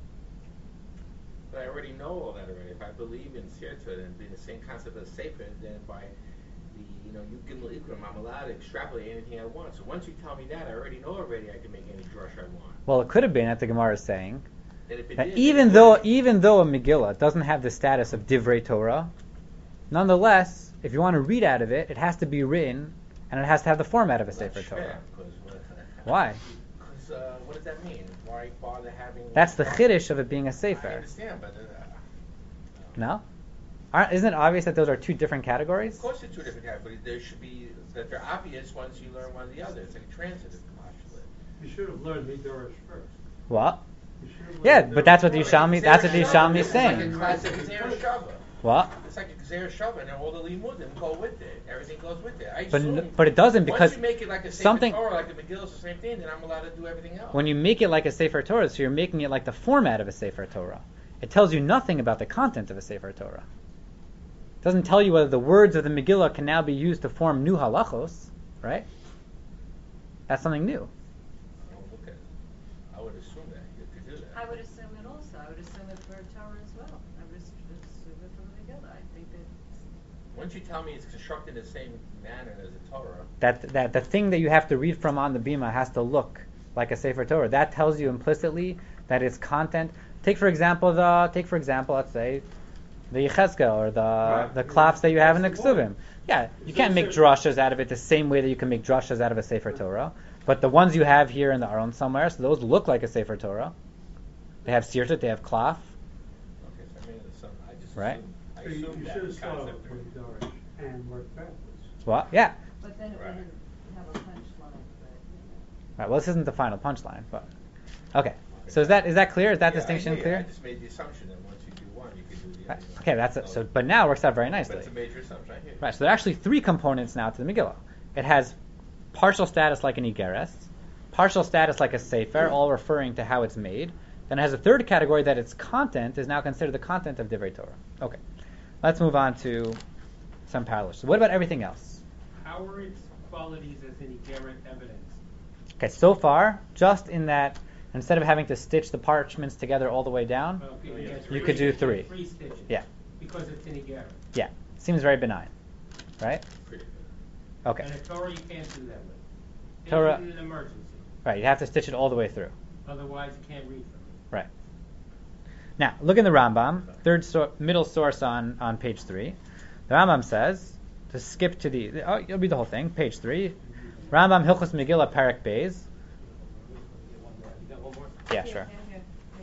S6: But I already know all that already. If I believe in Sirta and being the same concept as Sefer, then by the, you know, Yud Gimel Ikram, I'm allowed to extrapolate anything I want. So once you tell me that, I already know already I can make any drush I want.
S1: Well, it could have been that the Gemara is saying
S6: And if it
S1: that
S6: did,
S1: even
S6: it
S1: though
S6: wouldn't.
S1: even though a Megillah doesn't have the status of Divrei Torah, nonetheless, if you want to read out of it, it has to be written and it has to have the format of a
S6: Well,
S1: Sefer
S6: that's
S1: Torah.
S6: shmeh, 'cause what-
S1: Why?
S6: Because uh, what does that mean? Why bother having?
S1: That's the chiddush of it being a
S6: I
S1: Sefer.
S6: understand, but uh,
S1: No? Aren't, isn't it obvious that those are two different categories?
S6: of course, it's two different categories. There should be that they're obvious once you learn one or the other. It's like a transitive postulate.
S4: You should have learned Midrash first.
S1: What?
S4: You should have learned
S1: Yeah, but that's what the
S4: Midrash.
S1: Yerushalmi, that's what the Yerushalmi is
S6: It's like a
S1: saying.
S6: classic Gzeir Shava.
S1: What?
S6: It's like a Gzeir Shava, and all the limudim go with it. Everything goes with it. I
S1: But
S6: assume
S1: n- but it doesn't, because
S6: once you make it like a Sefer
S1: something-
S6: Torah, like the Megillah is the same thing, then I'm allowed to do everything else.
S1: When you make it like a Sefer Torah, so you're making it like the format of a Sefer Torah. It tells you nothing about the content of a Sefer Torah. It doesn't tell you whether the words of the Megillah can now be used to form new halachos, right? That's something new.
S6: I don't look at it. I would assume that you could do that.
S3: I would assume it also. I would assume it for Torah as well. I would assume it from the Megillah. I think that
S6: Once you tell me it's constructed in the same manner as a Torah,
S1: That that the thing that you have to read from on the bima has to look like a Sefer Torah. That tells you implicitly that its content. Take for example the take for example let's say the Yechezkel or the
S4: Right.
S1: the klafs that you have in the
S4: That's the
S1: Ksuvim.
S4: point.
S1: Yeah, you
S4: It's
S1: can't
S4: not
S1: make
S4: Sefer-
S1: drushes out of it the same way that you can make drushes out of a Sefer Torah. But the ones you have here in the Aron somewhere, so those look like a Sefer Torah. They have sirtut, they have klaf.
S6: okay, so I mean, it's some, I just
S1: Right.
S6: assume, I
S4: So you,
S6: assume
S4: you
S6: that
S4: should have started
S6: concept.
S4: with Midrash and worked backwards.
S1: What? Yeah.
S3: But then it
S6: Right.
S3: wouldn't have a punchline, but,
S1: Right. Well, this isn't the final punchline, but okay. So is that is that clear? Is that
S6: Yeah, I
S1: distinction
S6: hear you.
S1: clear?
S6: I just made the assumption that once you do one, you can do the
S1: Right.
S6: other.
S1: Okay, that's it. So, but now it works out very nicely.
S6: But it's a major assumption. I hear you.
S1: Right, so there are actually three components now to the Megillah. It has partial status like an Igeres, partial status like a Sefer, all referring to how it's made. Then it has a third category that its content is now considered the content of Divrei Torah. Okay, let's move on to some parallels. So what about everything else?
S5: How are its qualities as an egeret evidence?
S1: Okay, so far, just in that instead of having to stitch the parchments together all the way down,
S5: Well, you,
S6: yeah.
S5: get
S1: You
S5: three-
S1: could do
S5: you get
S1: three.
S5: Three stitches.
S1: Yeah.
S5: Because it's an egeret.
S1: yeah, seems very benign, right?
S6: Pretty good.
S1: Okay,
S5: And a Torah you can't do that with. It's
S1: Torah-
S5: in an emergency.
S1: right, you have to stitch it all the way through.
S5: Otherwise, you can't read from it.
S1: Right. Now, look in the Rambam, third so- middle source on, on page three. The Rambam says, to skip to the, oh, you'll read the whole thing, page three. Rambam Hilchos Megillah Parak Beis.
S5: You got one more?
S1: Yeah, sure.
S3: yeah, yeah.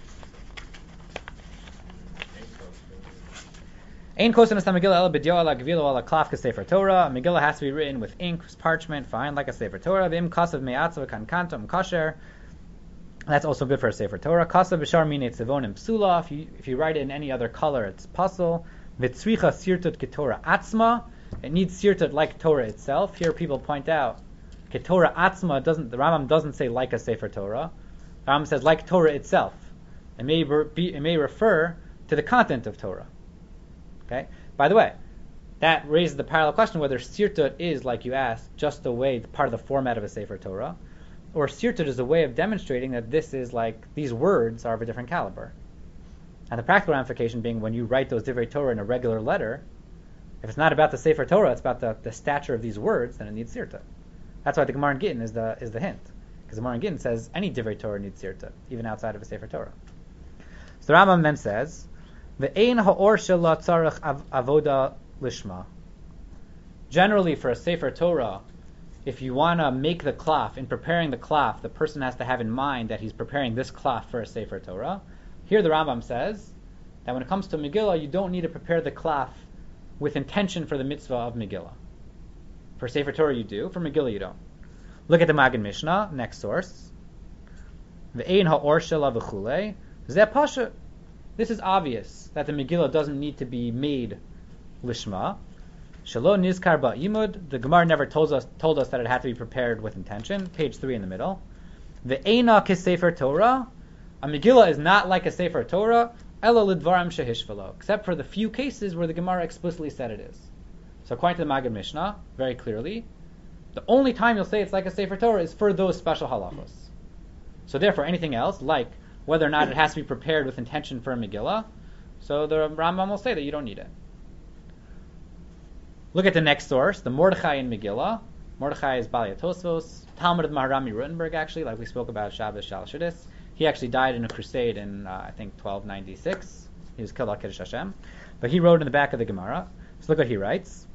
S1: Ein kosen es Megillah el b'dio ala gvilo ala klaf k'sefer Torah. A Megillah has to be written with ink, parchment, fine, like a sefer Torah. V'im kasav me'atzav kankantum kasher. That's also good for a sefer Torah. Kasav b'shar mine tzivonim psula. If you if you write it in any other color, it's puzzle. V'tzricha sirtut ketorah atzma. It needs sirtut like Torah itself. Here people point out, ketorah atzma doesn't. The Rambam doesn't say like a sefer Torah. The Rambam says like Torah itself. It may be, it may refer to the content of Torah. Okay. By the way, that raises the parallel question whether sirtut is, like you asked, just a way, part of the format of a sefer Torah, or sirtut is a way of demonstrating that this is like these words are of a different caliber. And the practical ramification being when you write those divrei Torah in a regular letter, if it's not about the sefer Torah, it's about the, the stature of these words, then it needs sirtut. That's why the Gemara in Gittin is the is the hint, because the Gemara in Gittin says any divrei Torah needs sirtut, even outside of a sefer Torah. So the Rambam then says, "Ve'ein ha'or shela tzarich avoda lishma." Generally, for a sefer Torah, if you want to make the klaf, in preparing the klaf, the person has to have in mind that he's preparing this klaf for a sefer Torah. Here the Rambam says that when it comes to Megillah, you don't need to prepare the klaf with intention for the mitzvah of Megillah. For sefer Torah you do, for Megillah you don't. Look at the Magen Mishnah, next source. Ve'ein ha'or shela v'chulei. Zeh pasha. This is obvious that the Megillah doesn't need to be made lishma. Shelo nizkar ba'imud. The Gemara never told us told us that it had to be prepared with intention. Page three in the middle. Ve'eina k'sefer Torah. A Megillah is not like a Sefer Torah. Ela lidvarim shehishvelo. Except for the few cases where the Gemara explicitly said it is. So according to the Maggid Mishnah, very clearly, the only time you'll say it's like a Sefer Torah is for those special halachos. So therefore, anything else, like whether or not it has to be prepared with intention for a Megillah, so the Rambam will say that you don't need it. Look at the next source, the Mordechai in Megillah. Mordechai is Balei Tosfos, Talmud of Maharami Rutenberg, actually, like we spoke about Shabbos Shalashidis. He actually died in a crusade in, uh, I think, twelve ninety-six. He was killed al Kiddush Hashem. But he wrote in the back of the Gemara. So look what he writes.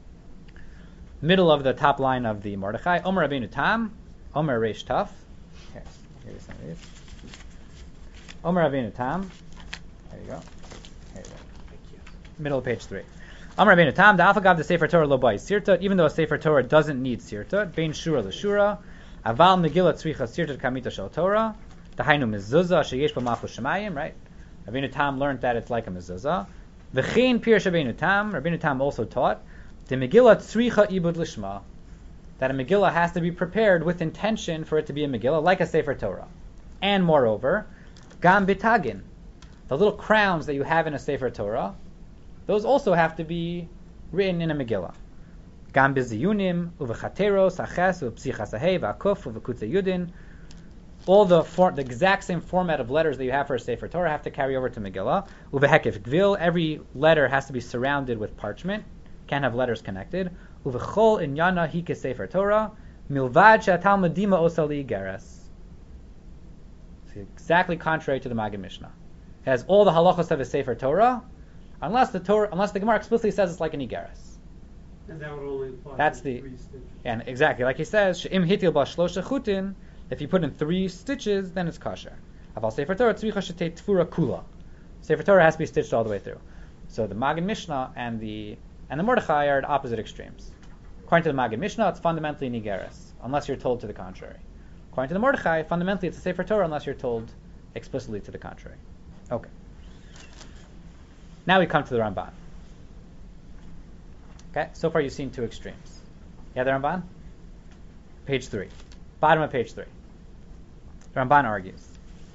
S1: Middle of the top line of the Mordechai. Omer Rabbeinu Tam, Omer Reish Taf. Here, here some of these. Omer Rabbeinu Tam. There you go. There you go. Middle of page three. Omer Rabbeinu Tam, the Alphagav the Sefer Torah lo bai sirtut, even though a Sefer Torah doesn't need sirtut, bein shura l'shura, aval megillah tzricha sirtut kamita shel Torah, the hainu mezuzah sheyesh b'malchus shemayim, right? Rabbeinu Tam learned that it's like a mezuzah. V'chein pirush Rabbeinu Tam, Rabbeinu Tam also taught, the megillah tzricha ibud lishma, that a megillah has to be prepared with intention for it to be a megillah, like a Sefer Torah. And moreover, gam bitagin, the little crowns that you have in a Sefer Torah, those also have to be written in a Megillah. Gam biziyunim, uvechateros, aches, uvpsichasahei, v'akuf, uvekutze yudin. All the form, the exact same format of letters that you have for a Sefer Torah have to carry over to Megillah. Uvehekif gvil, every letter has to be surrounded with parchment. Can't have letters connected. Uvechol inyana hike Sefer Torah, milvad she'atalmudima osali geres. It's exactly contrary to the Maggid Mishnah. It has all the halachos of a Sefer Torah, Unless the Torah, unless the Gemara explicitly says it's like an Igeris.
S4: And that would only apply
S1: That's
S4: to
S1: the
S4: three stitches.
S1: And exactly like he says, she'im hitil ba shlosha chutin. If you put in three stitches, then it's kosher. Aval Sefer Torah tzricha shetei tfura kula. Sefer Torah has to be stitched all the way through. So the Maggid Mishnah and the and the Mordechai are at opposite extremes. According to the Maggid Mishnah, it's fundamentally an Igeris, unless you're told to the contrary. According to the Mordechai, fundamentally it's a Sefer Torah unless you're told explicitly to the contrary. Okay. Now we come to the Ramban. Okay, so far you've seen two extremes. Yeah, the Ramban? Page three. Bottom of page three. The Ramban argues.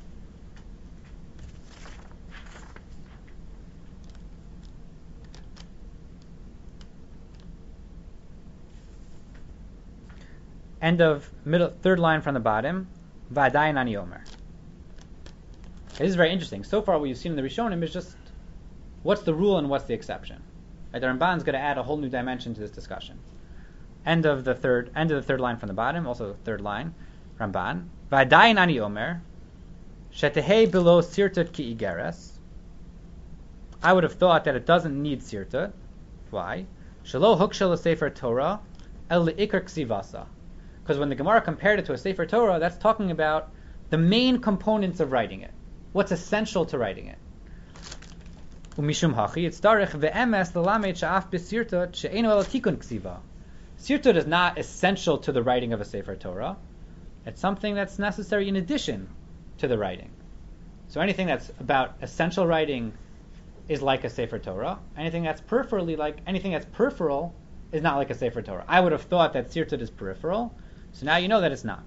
S1: End of middle, third line from the bottom. V'adayin ani omer. This is very interesting. So far what you've seen in the Rishonim is just what's the rule and what's the exception? Right, the Ramban is going to add a whole new dimension to this discussion. End of the third, end of the third line from the bottom, also third line, Ramban. V'adayin ani omer, shetehei below sirtut ki igeres. I would have thought that it doesn't need sirtut. Why? Shelo hukshel sefer Torah el leikar ksivasa. Because when the Gemara compared it to a Sefer Torah, that's talking about the main components of writing it. What's essential to writing it. Umishum hachi, it's darich ve'emes l'lamed sha'af b'sirtut she'enu el tikun ksiva. Sirtut is not essential to the writing of a Sefer Torah. It's something that's necessary in addition to the writing. So anything that's about essential writing is like a Sefer Torah. Anything that's peripherally like anything that's peripheral is not like a Sefer Torah. I would have thought that Sirtut is peripheral. So now you know that it's not.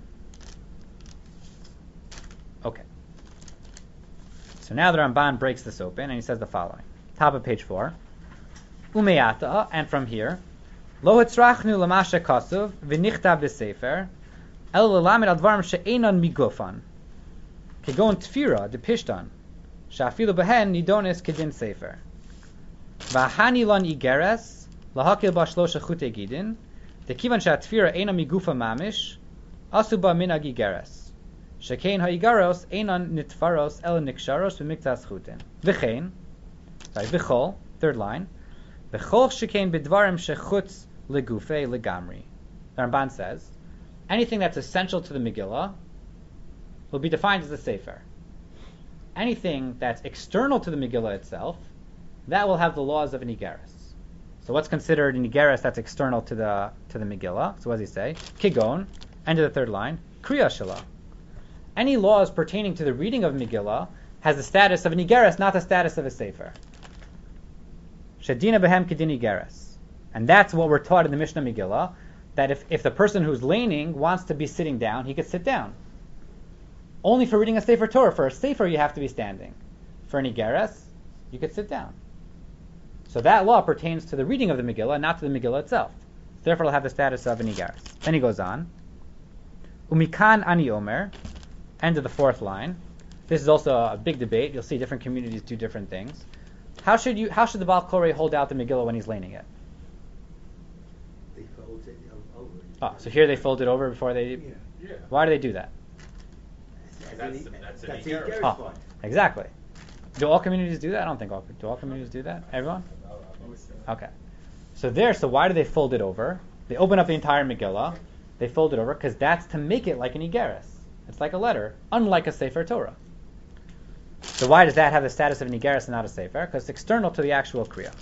S1: Okay. So now the Ramban breaks this open and he says the following. Top of page four. Umeata, and from here, Lo hitzrachnu lamasha kasuv v'nichtav b'sefer el l'lamed al dvarim she'enon migufan kegon tfira depishtan she'afilu behen nidonis kedin sefer v'hani lon igeres lahakil b'shlosha chute gidin Dekivan she'atfira eina migufa mamish, asuba min agigeres. Shekein ha'igaros einan nitfaros el niksharos v'miktas chutin. V'chein, sorry, v'chol, third line, v'chol shekein b'dvarim shechutz legufei legamri. The Ramban says, anything that's essential to the Megillah will be defined as a sefer. Anything that's external to the Megillah itself, that will have the laws of an igeres. So what's considered an igeres that's external to the to the Megillah? So what does he say? Kigon, end of the third line, kriya shela. any laws pertaining to the reading of Megillah has the status of an Igeres, not the status of a Sefer. Shadina behem kedin Igeres. And that's what we're taught in the Mishnah Megillah, that if, if the person who's laning wants to be sitting down, he could sit down. Only for reading a Sefer Torah. For a Sefer, you have to be standing. For an Igeres, you could sit down. So that law pertains to the reading of the Megillah, not to the Megillah itself. Therefore, it'll have the status of an Igeres. Then he goes on. Umikan ani omer, end of the fourth line. This is also a big debate. You'll see different communities do different things. How should you? How should the Baal Koreh hold out the Megillah when he's laning it?
S2: They fold it over.
S1: Oh, so here they fold it over before they.
S2: Yeah.
S6: Yeah.
S1: Why do they do that?
S6: That's the- that's an
S2: That's the
S6: Igeres.
S2: Igeres
S1: Oh,
S2: part.
S1: exactly. Do all communities do that? I don't think all. Do all communities do that? Everyone? Okay. So there. So why do they fold it over? They open up the entire Megillah. They fold it over because that's to make it like an Igeres. It's like a letter, unlike a Sefer Torah. So why does that have the status of an Igeres and not a Sefer? Because it's external to the actual Kriya.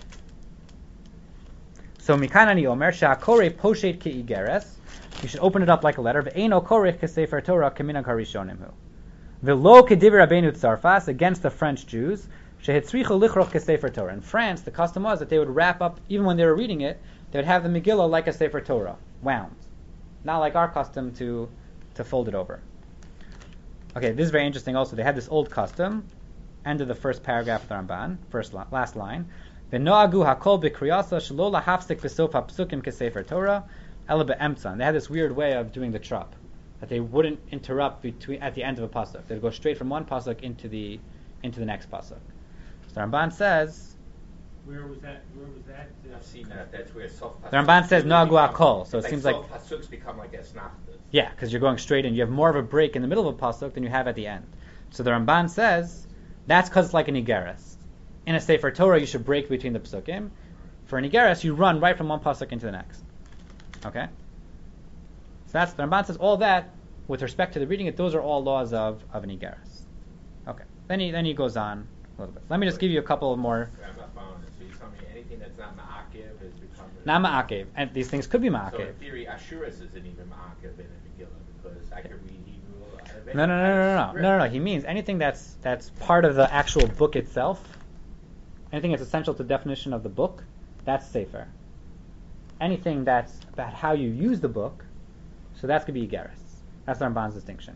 S1: So Mikan ani omer she'akoreh poshet ki Igeres. You should open it up like a letter. Ve'eino koreh kesefer Torah keminag harishonim hu. Ve'lo kedivrei Rabbeinu Tzarfas, against the French Jews. Shehitzrichu lichroch kesefer Torah. In France, the custom was that they would wrap up, even when they were reading it, they would have the Megillah like a Sefer Torah, wound. Not like our custom to to fold it over. Okay, this is very interesting also. They had this old custom, end of the first paragraph of the Ramban, first li- last line. V'noagu hakol b'kriyasa shelo lahafsik b'sof hapsukim kesefer Torah, ela be'emtzan. They had this weird way of doing the trup, that they wouldn't interrupt between at the end of a pasuk. They'd go straight from one pasuk into the into the next pasuk. So the Ramban says,
S5: Where was that, where was that? uh,
S6: I've seen that. That's where soft
S1: the Ramban says noagu hakol, so it seems like
S6: soft pasuks become like esnachtas.
S1: yeah, because you're going straight in. You have more of a break in the middle of a pasuk than you have at the end. So the Ramban says that's because it's like an Igeres. In a Sefer Torah, you should break between the pasukim. For an Igeres, you run right from one pasuk into the next. Okay? So that's the Ramban says all that with respect to the reading it. Those are all laws of, of an Igeres. Okay. Then he then he goes on a little bit. Let me just give you a couple of more.
S6: I'm not following it. So you tell me anything that's not ma'akev is become.
S1: Not ma'akev, and these things could be
S6: So
S1: ma'akev.
S6: in theory, Ashuras isn't even ma'akev in a Megillah because I could read Hebrew. uh,
S1: No, no, no, no, no, no, no, no. He means anything that's that's part of the actual book itself. Anything that's essential to the definition of the book, that's Sefer. Anything that's about how you use the book, so that's going to be Igeres. That's the Ramban's distinction.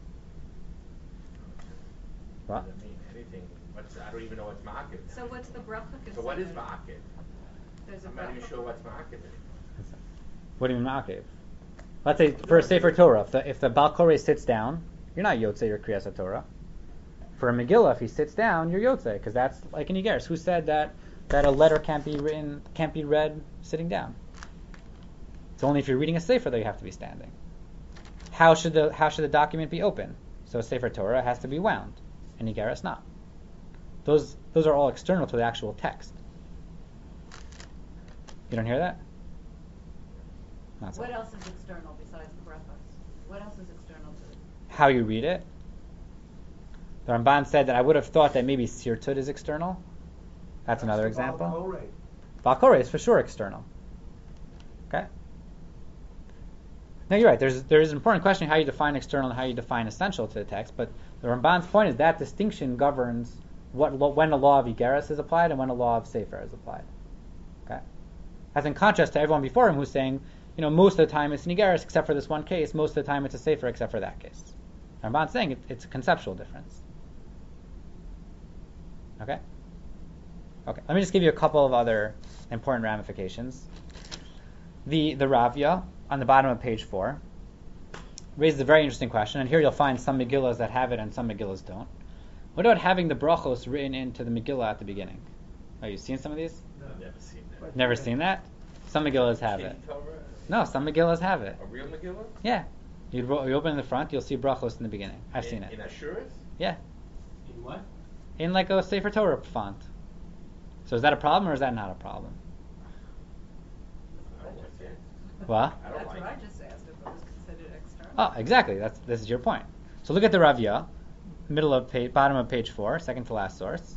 S1: What?
S6: What does that mean? Anything. What's, I don't even know what's ma'akev.
S3: So what's the bracha?
S6: So what is ma'akev?
S3: There's a
S6: I'm not even
S3: bracha.
S6: sure what's ma'akev is.
S1: What do you mean ma'akev? Let's say for a Sefer Torah, if the, if the Baal Koreh sits down, you're not Yotzei, you're Kriyas Torah. For a Megillah, if he sits down, you're Yotzei, because that's like an Igeres. Who said that that a letter can't be written, can't be read sitting down? It's only if you're reading a Sefer that you have to be standing. How should the how should the document be open? So a Sefer Torah has to be wound, and Igeres not. Those those are all external to the actual text. You don't hear that? Not so.
S3: What else is external besides the brachas? What else is external to it?
S1: How you read it. The Ramban said that I would have thought that maybe Sirtut is external. That's another example. Baal Koreh is for sure external. Okay? No, you're right. There's there is an important question how you define external and how you define essential to the text, but the Ramban's point is that distinction governs what lo- when a law of Igeres is applied and when a law of Sefer is applied. Okay? That's in contrast to everyone before him who's saying, you know, most of the time it's an Igeres except for this one case, most of the time it's a Sefer except for that case. The Ramban's saying it, it's a conceptual difference. Okay? Okay. Let me just give you a couple of other important ramifications. The the Ravya on the bottom of page four raises a very interesting question, and here you'll find some Megillas that have it and some Megillas don't. What about having the brachos written into the Megillah at the beginning? Have you seen some of these?
S6: I've never seen that.
S1: Never seen that? Some Megillas have it.
S6: Shady Torah?
S1: No, some Megillas have it.
S6: A real Megillah?
S1: Yeah. You ro- you open in the front, you'll see brachos in the beginning. I've
S6: in,
S1: seen it.
S6: In Ashuras?
S1: Yeah.
S5: In what?
S1: In like a Sefer Torah font. So is that a problem or is that not a problem?
S6: I don't like it.
S1: What?
S6: I don't
S3: That's
S6: like
S3: what I
S6: it.
S3: just asked, if it was considered external.
S1: Oh, exactly. That's this is your point. So look at the Ravya, middle of page, bottom of page four, second to last source.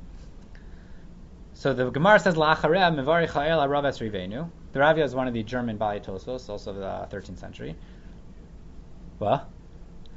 S1: So the Gemara says La'achareh mevarich ha'el harav es rivenu. The Ravya is one of the German Bali Tosos, also of the thirteenth century. What?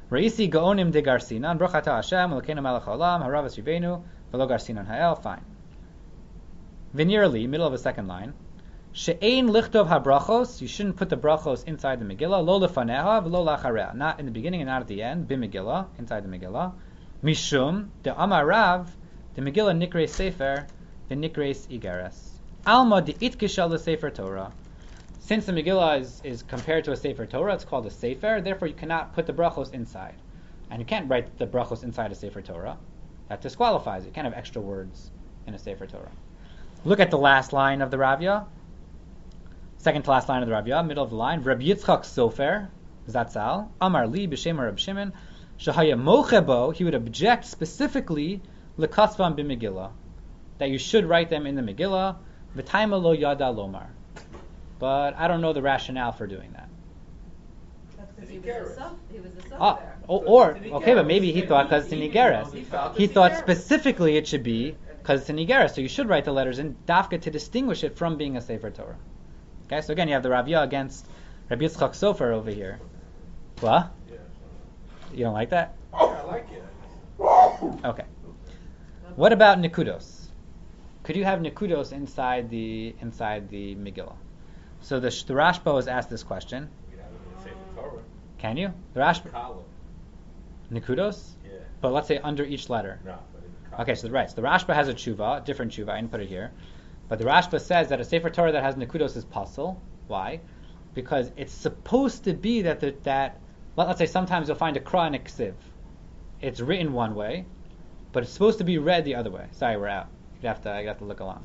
S1: Reisi Gaonim de Garsinan, Brochata Hashem, Elokeinu Melech Haolam, Haravas Ribenu, Velo Garsinan Ha'el, fine. Veneerly, middle of the second line. She'ein lichtov habrachos, you shouldn't put the brachos inside the Megillah, lo lefaneha, v'lo lachareh, not in the beginning and not at the end, b'Megillah, inside the Megillah. Mishum, de Amarav, the Megillah nikreis sefer, the nikreis igeres. Alma de itkishal the sefer Torah. Since the Megillah is, is compared to a sefer Torah, it's called a sefer, therefore you cannot put the brachos inside. And you can't write the brachos inside a sefer Torah. That disqualifies it. You can't have extra words in a sefer Torah. Look at the last line of the Ravya. Second to last line of the Ravya, middle of the line. Rabbi Yitzchak Sofer, Zatzal, Amar Li, B'Shem Reb Shimon, Shahaya Mochebo, he would object specifically L'Kasvam B'Megillah, that you should write them in the Megillah, V'Taima Lo Yada Lomar. But I don't know the rationale for doing that.
S3: That's because he was a sub, he was a
S1: Ah,
S3: sub
S1: or, or okay, but maybe he thought because it's in Igeres. He thought specifically it should be because it's in Igeres, so you should write the letters in Dafka to distinguish it from being a Sefer Torah. Okay, so again, you have the Ravya against Rabbi Yitzchak Sofer over here. What?
S6: Yeah.
S1: You don't like that?
S6: Yeah, I like it.
S1: Okay. What about Nikudos? Could you have Nikudos inside the inside the Megillah? So the, the Rashba was asked this question.
S6: You can have it in the Sefer Torah.
S1: Can you? The Rashba
S6: Column.
S1: Nikudos?
S6: Yeah.
S1: But let's say under each letter.
S6: No, but in the column.
S1: Okay, so the, right. So the Rashba has a tshuva, a different tshuva. I didn't put it here. But the Rashba says that a Sefer Torah that has Nikudos is pasul. Why? Because it's supposed to be that the, that let, let's say sometimes you'll find a kra and a ksiv. It's written one way, but it's supposed to be read the other way. Sorry, we're out. You have to, you have to look along.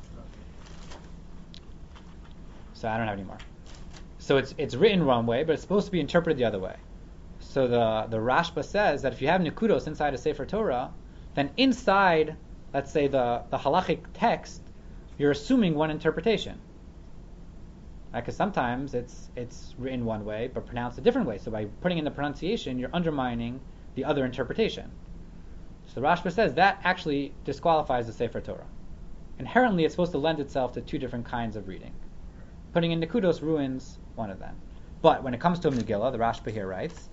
S1: So I don't have any more. So it's it's written one way, but it's supposed to be interpreted the other way. So the the Rashba says that if you have Nikudos inside a Sefer Torah, then inside, let's say the the halachic text, you're assuming one interpretation. Because right? sometimes it's it's written one way but pronounced a different way. So by putting in the pronunciation, you're undermining the other interpretation. So the Rashba says that actually disqualifies the Sefer Torah. Inherently, it's supposed to lend itself to two different kinds of reading. Putting in Nikudos ruins one of them. But when it comes to a Megillah, the Rashba here writes,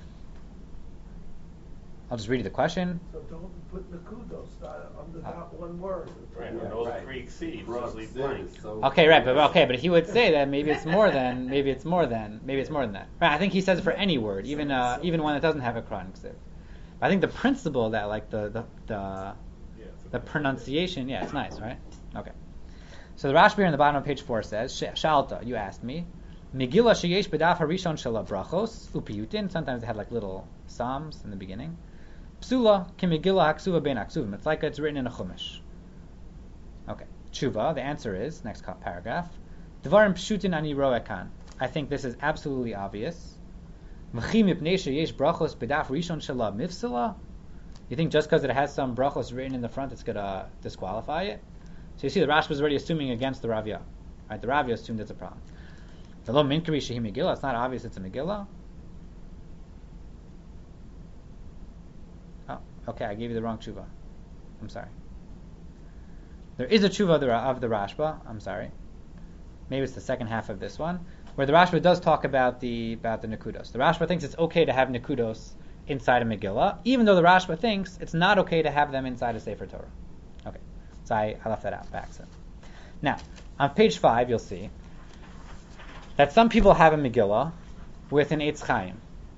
S1: I'll just read you the question.
S7: So don't put Nikudos under that one word.
S6: Right, and those Greek seeds, just leave blank.
S1: Okay, right, but okay, but he would say that maybe it's more than, maybe it's more than, maybe it's more than that. Right, I think he says it for any word, even uh, even one that doesn't have a Quranic ksiv. I think the principle that like the the the,
S6: Yeah,
S1: the pronunciation, yeah, it's nice, right? Okay. So the Rashba here in the bottom of page four says, Shalta, you asked me, Megillah sheyesh b'daf harishon shel brachos upiyutin. Sometimes they had like little psalms in the beginning. Psula ki Megillah haksuva ben haksuvim. It's like it's written in a chumash. Okay. Tshuva. The answer is next paragraph. Dvarim pshutin ani roekan. I think this is absolutely obvious. V'chi mipnei sheyesh brachos b'daf rishon shel mifsala. You think just because it has some brachos written in the front, it's gonna disqualify it? So you see, the Rashba is already assuming against the Ravya. Right? The Ravya assumed it's a problem. The lo minkari shehi Megillah. It's not obvious it's a Megillah. Oh, okay. I gave you the wrong tshuva. I'm sorry. There is a tshuva of the, of the Rashba. I'm sorry. Maybe it's the second half of this one, where the Rashba does talk about the about the Nikudos. The Rashba thinks it's okay to have Nikudos inside a Megillah, even though the Rashba thinks it's not okay to have them inside a Sefer Torah. Okay. So I, I left that out by accident. Now, on page five, you'll see that some people have a Megillah with an Eitz Chaim.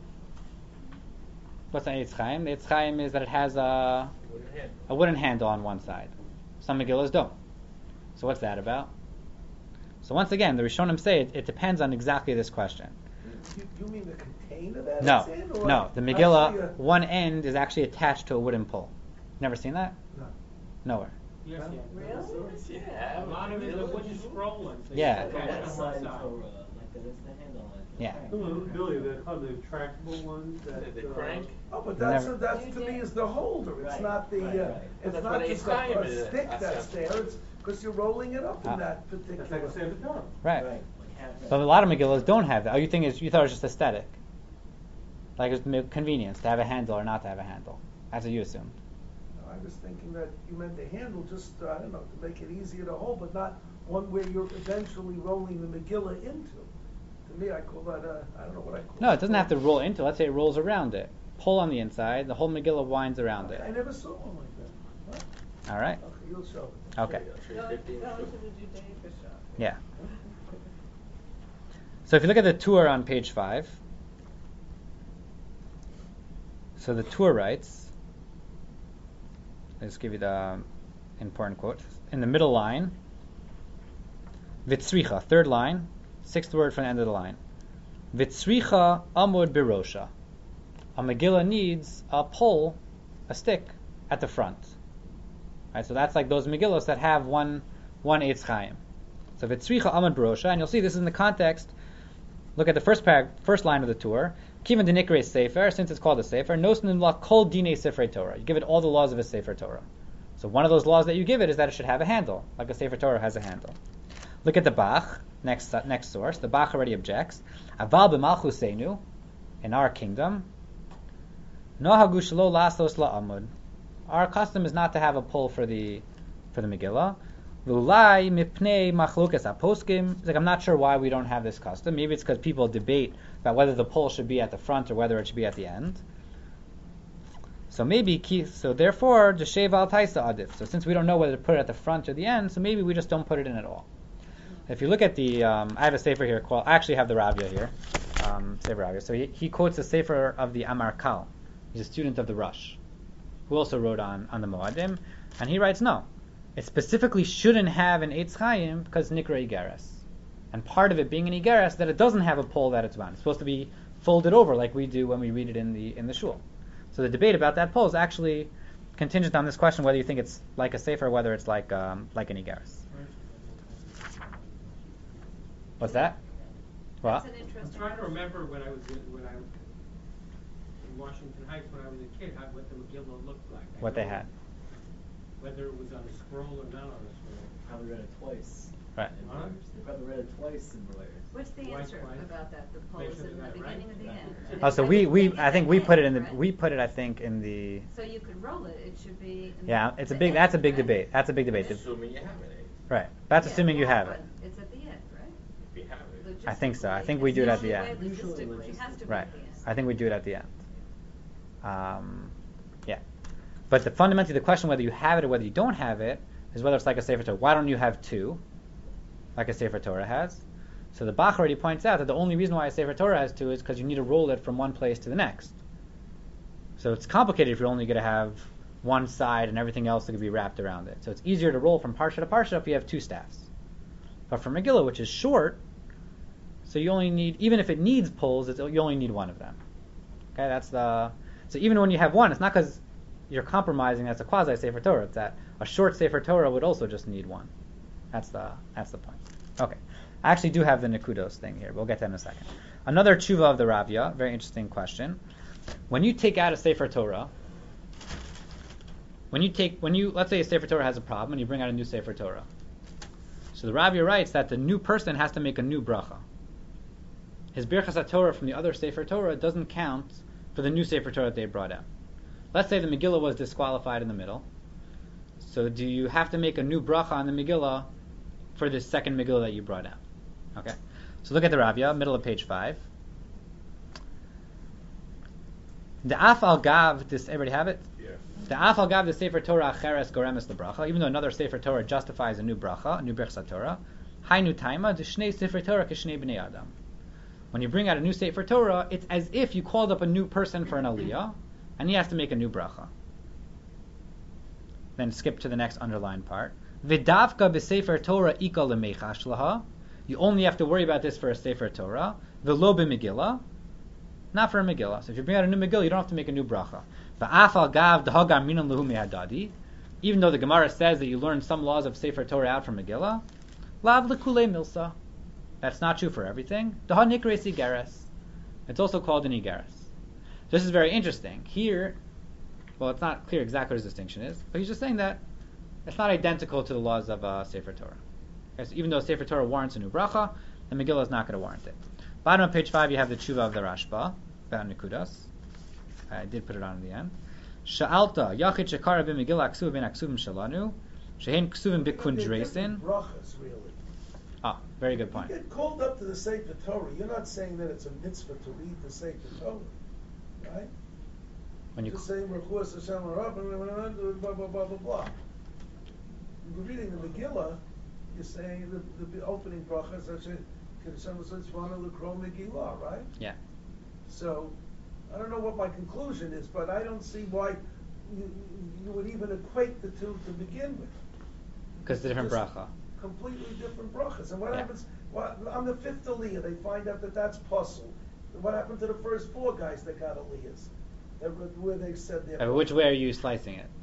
S1: What's an Eitz Chaim? The Eitz Chaim is that it has a, a wooden handle on one side. Some Megillahs don't. So what's that about? So once again, the Rishonim say it, it depends on exactly this question.
S7: You, you mean the container that
S1: No,
S7: it's in? Or
S1: no. The
S7: actually
S1: Megillah,
S7: a-
S1: one end is actually attached to a wooden pole. Never seen that?
S7: No.
S1: Nowhere.
S5: Yes,
S7: Huh?
S5: yeah.
S8: Really?
S5: A lot of it, the wooden scroll ones. they
S1: Yeah.
S5: attach
S8: That
S5: on one
S8: side
S5: side.
S8: for, uh, like the, that's the handle on it.
S1: Yeah.
S4: Billy, the, oh, the tractable ones that.
S6: The
S4: uh,
S6: crank?
S7: Oh, but that's
S1: Never-
S7: that's to me is the holder. It's
S8: Right,
S7: not the.
S8: right,
S7: Uh,
S8: right.
S7: it's
S6: That's
S7: not
S6: what
S7: just
S6: a
S7: a,
S6: Chaim
S7: a
S6: is.
S7: stick
S6: That's
S7: that's
S6: a-
S7: there. It's because you're rolling it up in
S1: Ah.
S7: that particular.
S4: That's like a Sefer Torah.
S1: Right.
S8: Right. Like half
S1: But a lot of Megillahs don't have that. Oh, you think it's, you thought it was just aesthetic. Like it's m- convenience to have a handle or not to have a handle. That's what you assumed.
S7: No, I was thinking that you meant the handle just uh, I don't know to make it easier to hold, but not one where you're eventually rolling the Megillah into. To me, I call that uh, I don't know what I call.
S1: No, it doesn't have to roll into. Let's say it rolls around it. pull on the inside. The whole Megillah winds around
S7: I
S1: it.
S7: never saw one like that. Huh?
S1: All right.
S7: Okay, you'll show it.
S1: Okay.
S6: Show you- I'll show you fifteen.
S3: Go to the Judaica shop.
S1: Yeah. So if you look at the tour on page five, so the tour writes, let's give you the um, important quote. In the middle line, Vitzricha, third line, sixth word from the end of the line. Vitzricha amud birosha. A Megillah needs a pole, a stick, at the front. Right, so that's like those Megillos that have one one Eitz Chaim. So Vitzricha amud birosha, and you'll see this is in the context. Look at the first parag- first line of the tour. Kivan denikre sefer, since it's called a sefer, nosnin la kol dine sefrei Torah. You give it all the laws of a sefer Torah. So one of those laws that you give it is that it should have a handle, like a sefer Torah has a handle. Look at the Bach, next uh, next source. The Bach already objects. Aval b'malchusenu, in our kingdom, nohagu shelo lasos la'amud. Our custom is not to have a pole for the for the Megillah. V'ulai mipnei machlokas aposkim. It's like, I'm not sure why we don't have this custom. Maybe it's because people debate about whether the pole should be at the front or whether it should be at the end. So maybe, so therefore, Jeshev al taisa adif. So since we don't know whether to put it at the front or the end, so maybe we just don't put it in at all. If you look at the, um, I have a sefer here called, I actually have the Ravya here, um, sefer Ravya. So he, he quotes a sefer of the Amar Kal. He's a student of the Rush, who also wrote on, on the Moadim, and he writes, no, it specifically shouldn't have an Eitz Chaim because Nikra Igeres. And part of it being an Igeres, that it doesn't have a pole that it's on. It's supposed to be folded over like we do when we read it in the in the shul. So the debate about that pole is actually contingent on this question whether you think it's like a sefer or whether it's like um, like an Igeres. What's that? Well,
S3: That's an
S5: I'm
S3: interesting.
S5: trying to remember when I was in, when I in Washington Heights when I was a kid, how, what the Megillah looked like. I
S1: what they
S5: know
S1: had.
S5: Whether it was on a scroll or not on a scroll.
S8: Probably read it twice.
S1: Right.
S8: in
S5: Huh?
S8: Reuters. They probably read it twice in Reuters.
S3: What's the
S5: White
S3: answer
S5: wine.
S3: about that? The
S5: Make
S3: polls
S5: sure
S3: in the
S5: they're not right.
S3: beginning or the
S8: Yeah.
S3: end?
S1: Oh, so
S3: I
S1: we,
S3: would
S1: we
S3: think
S1: I
S3: at
S1: think
S3: the
S1: we
S3: end,
S1: put it in the
S3: right?
S1: we put it I think in the
S3: So you could roll it. It should be. in
S1: yeah
S3: the-
S1: it's a
S3: the
S1: big
S3: end,
S1: that's a big
S3: right?
S1: debate that's a big debate
S6: Assuming you have it,
S1: right that's
S3: Yeah,
S1: assuming you
S3: yeah,
S1: have it
S3: but It's at the end, right?
S6: if you have it.
S1: I think so. I
S3: Logistically,
S1: think we do it at the
S3: it's
S1: end.
S3: usually
S8: Usually
S3: logistically, it has to be
S1: right
S3: at the end.
S1: I think we do it at the end um, yeah but the fundamentally the question whether you have it or whether you don't have it is whether it's like a Sefer Torah. Why don't you have two like a Sefer Torah has? So the Bach already points out that the only reason why a Sefer Torah has two is because you need to roll it from one place to the next. So it's complicated if you're only going to have one side and everything else that could be wrapped around it. So it's easier to roll from Parsha to Parsha if you have two staffs. But for Megillah, which is short, so you only need, even if it needs pulls, it's, you only need one of them. Okay, that's the, so even when you have one, it's not because you're compromising that's a quasi Sefer Torah. It's that a short Sefer Torah would also just need one. That's the, that's the point. Okay. I actually do have the Nekudos thing here. We'll get to that in a second. Another tshuva of the Ravya, very interesting question. When you take out a Sefer Torah, when you take, when you, let's say a Sefer Torah has a problem and you bring out a new Sefer Torah. So the Ravya writes that the new person has to make a new bracha. His Birchas HaTorah from the other Sefer Torah doesn't count for the new Sefer Torah that they brought out. Let's say the Megillah was disqualified in the middle. So do you have to make a new bracha on the Megillah for the second Megillah that you brought out? Okay. So look at the Ravya, middle of page five. The Af al Gav, this everybody have it?
S6: Yeah.
S1: The Af al Gav, the Sefer Torah Acheres Goremes LeBracha, even though another Sefer Torah justifies a new bracha, a new Birchas HaTorah. Hainu Taima, the Shnei Sefer Torah Kishnei Bnei Adam. When you bring out a new Sefer Torah, it's as if you called up a new person for an aliyah, and he has to make a new bracha. Then skip to the next underlined part. V'davka b'Sefer Torah ika lemechash laha. You only have to worry about this for a Sefer Torah. V'lo b'Megillah. Not for a Megillah. So if you bring out a new Megillah, you don't have to make a new bracha. V'af al gav d'hagar minan lehu me'adadi. Even though the Gemara says that you learn some laws of Sefer Torah out from Megillah, lav l'kulei milsa. That's not true for everything. D'ha nikres igeres. It's also called an igeres. This is very interesting. Here, well, it's not clear exactly what his distinction is, but he's just saying that it's not identical to the laws of uh, Sefer Torah. Okay, so even though Sefer Torah warrants a new bracha, the Megillah is not going to warrant it. Bottom of page five, you have the tshuva of the Rashba about Nekudas. I did put it on in the end. Sha'alta yachid shekara b'Megillah ksuv ben aksuvim shalanu shehin ksuvim b'kundresin.
S7: Brachas, really.
S1: Ah, very good point.
S7: You get called up to the Sefer Torah. You're not saying that it's a mitzvah to read the Sefer Torah, right?
S1: When you
S7: just saying Rechuas Hashem Harab, blah blah blah blah blah. You're reading the Megillah. You're saying the, the opening bracha is actually Hashem says Vana L'Kro Megillah, right?
S1: yeah.
S7: So I don't know what my conclusion is, but I don't see why you, you would even equate the two to begin with.
S1: Because it's a different
S7: Just
S1: bracha.
S7: Completely different brachas. And what
S1: Yeah.
S7: happens? What, on the fifth aliyah, they find out that that's puzzle. What happened to the first four guys that got aliyahs? That, where they said their.
S1: Uh, which way are you slicing it?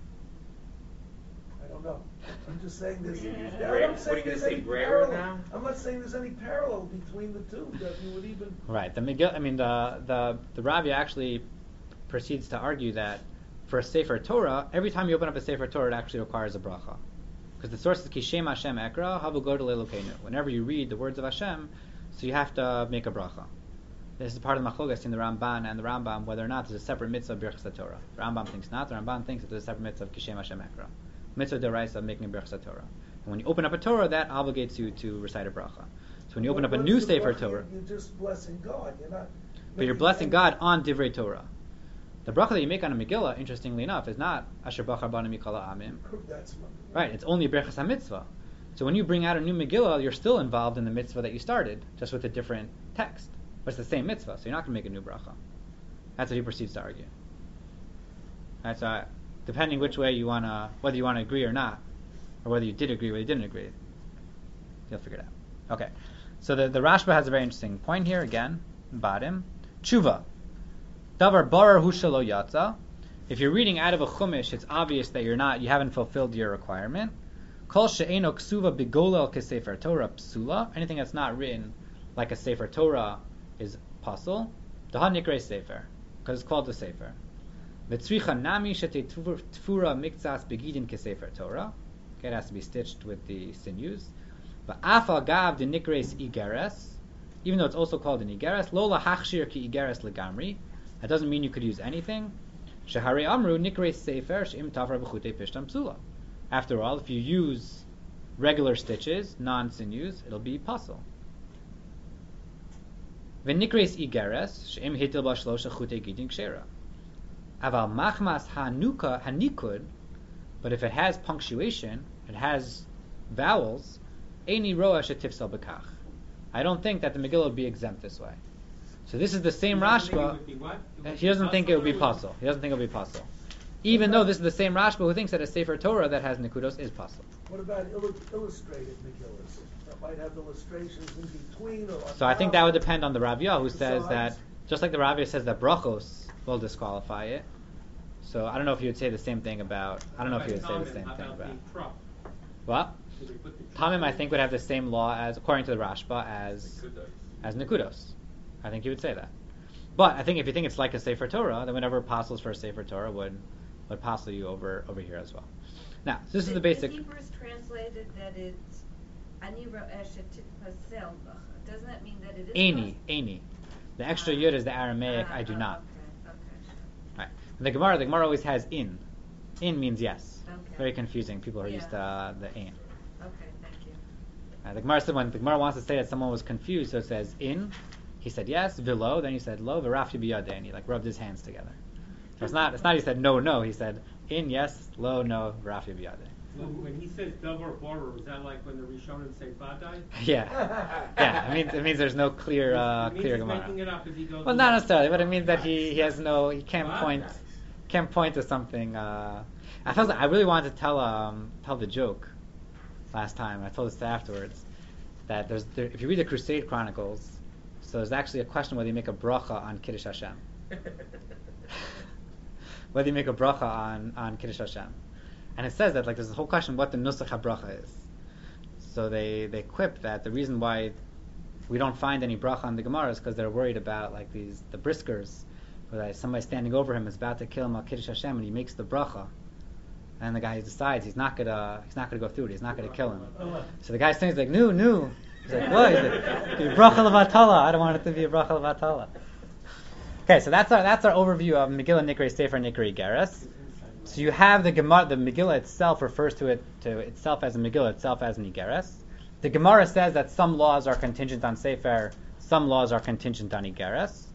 S7: I don't know. I'm just saying there's.
S6: What
S7: I'm
S6: are you
S7: not saying
S6: gonna
S7: there's
S6: say,
S7: any
S6: Brera
S7: parallel.
S6: now?
S7: I'm not saying there's any parallel between the two that you would even.
S1: Right. The Megillah, I mean, the the the Rabbi actually proceeds to argue that for a Sefer Torah, every time you open up a Sefer Torah, it actually requires a bracha. Because the source is Kishem Hashem Ekra Havu Godel Elokeinu. Whenever you read the words of Hashem, so you have to make a bracha. This is part of the machlokas in the Ramban and the Rambam, whether or not there's a separate mitzvah of Birchas Torah. The Rambam thinks not. The Ramban thinks that there's a separate mitzvah of Kishem Hashem Ekra. Mitzvah deraisa of making a Birchas Torah. And when you open up a Torah, that obligates you to recite a bracha. So when you open up a
S7: What
S1: new
S7: is the
S1: Sefer
S7: bracha?
S1: Torah,
S7: You're just blessing God. You're not.
S1: but you're
S7: making
S1: blessing
S7: any-
S1: God on Divrei Torah. The bracha that you make on a Megillah, interestingly enough, is not Asher Bachar Bana Mikala Amim.
S7: That's my,
S1: Right, it's only Birchas HaMitzvah. So when you bring out a new Megillah, you're still involved in the mitzvah that you started, just with a different text. But it's the same mitzvah, so you're not going to make a new bracha. That's what he proceeds to argue. That's uh, depending which way you want to, whether you want to agree or not, or whether you did agree or whether you didn't agree, you'll figure it out. Okay, so the, the Rashba has a very interesting point here, again, bottom. Tshuva. Davar barar hu shelo yatza. If you're reading out of a chumash, it's obvious that you're not, you haven't fulfilled your requirement. Kol she'eno ksuva bigolel kesefer Torah psula. Anything that's not written like a sefer Torah is pasul. Daha nikre sefer, because it's called the sefer. V'tzricha nami shete tfura mikzas begidin kesefer Torah. Okay, it has to be stitched with the sinews. V'afal gav de nikres igeres. Even though it's also called an igeres, lo lahachshir ki igeres legamri. That doesn't mean you could use anything. Shehare amru nikres sefer she'im tafra b'chutei pishtam psula. After all, if you use regular stitches, non-sinews, it'll be pasul. V'nikres igeres she'im hitil b'shlosha chutei gidin kshera. Aval machmas hanuka hanikud, but if it has punctuation, it has vowels, eini roa shetifsal b'kach. I don't think that the Megillah would be exempt this way. So this is the same
S5: You don't think it
S1: Rashba.
S5: would be what? It would
S1: He
S5: be
S1: doesn't think it would be
S5: possible or
S1: possible. He doesn't think it would be possible. Even though this is the same Rashba who thinks that a Sefer Torah that has Nikudos is possible.
S7: what about illu- illustrated Megillahs? That might have illustrations in between or on
S1: So I think that
S7: top.
S1: would depend on the Raviyah who says that,
S7: Besides-
S1: just like the Raviyah says that brachos will disqualify it. So I don't know if you would say the same thing about, I don't know if you would say the same
S5: How
S1: thing
S5: about
S1: about.
S5: the truck?
S1: What?
S5: Should we put the
S1: Tamim, I
S5: truck
S1: think, would have the same law as, according to the Rashba, as
S6: Kudos.
S1: as Nikudos. I think he would say that. But I think if you think it's like a Sefer Torah, then whatever apostles for a Sefer Torah would would apostle you over over here as well. Now, so this is the basic.
S3: The Hebrew is translated that it's ani ro'eshet titpasel b'cha. Doesn't that mean that it is?
S1: Any, any. The extra yud is the Aramaic.
S3: Ah,
S1: I do
S3: oh,
S1: not.
S3: Okay, okay.
S1: Right. And the Gemara, the Gemara always has in. In means yes.
S3: Okay.
S1: Very confusing. People are used to
S3: Yeah.
S1: uh, the in.
S3: Okay, thank you.
S1: Uh, the Gemara said when the Gemara wants to say that someone was confused, so it says in. He said yes, vilo. Then he said lo, v'rafti biyadeh, and he like rubbed his hands together. So it's not. It's not. He said no, no. He said in, yes, lo, no, v'rafti biyadeh.
S5: When, when he says davar barar, is that like when the Rishonim say vadai?
S1: Yeah, yeah. It means it means there's no clear uh,
S5: It means
S1: clear
S5: he's
S1: Gemara.
S5: making it up as he goes
S1: Well, not
S5: along.
S1: necessarily, but it means that he, he has no, he can't
S5: Wow.
S1: point, can't point to something. Uh, I felt I really wanted to tell um tell the joke last time. I told this to afterwards that there's there, if you read the Crusade Chronicles, so there's actually a question whether you make a bracha on Kiddush Hashem, whether you make a bracha on on Kiddush Hashem, and it says that like there's a whole question what the nusach habracha is. So they they quip that the reason why we don't find any bracha on the Gemara is because they're worried about like these the briskers, where like, somebody standing over him is about to kill him al Kiddush Hashem, and he makes the bracha, and the guy decides he's not gonna he's not gonna go through it, he's not gonna kill him. So the guy stands like no no, he's like what? He's like, "Be bracha levatala. I don't want it to be a bracha levatala. Okay, so that's our that's our overview of Megillah Nikri Sefer Nikri Geras. So you have the Gemara, the Megillah itself refers to it to itself as a Megillah, itself as an Igeres. The Gemara says that some laws are contingent on Sefer, some laws are contingent on Igeres.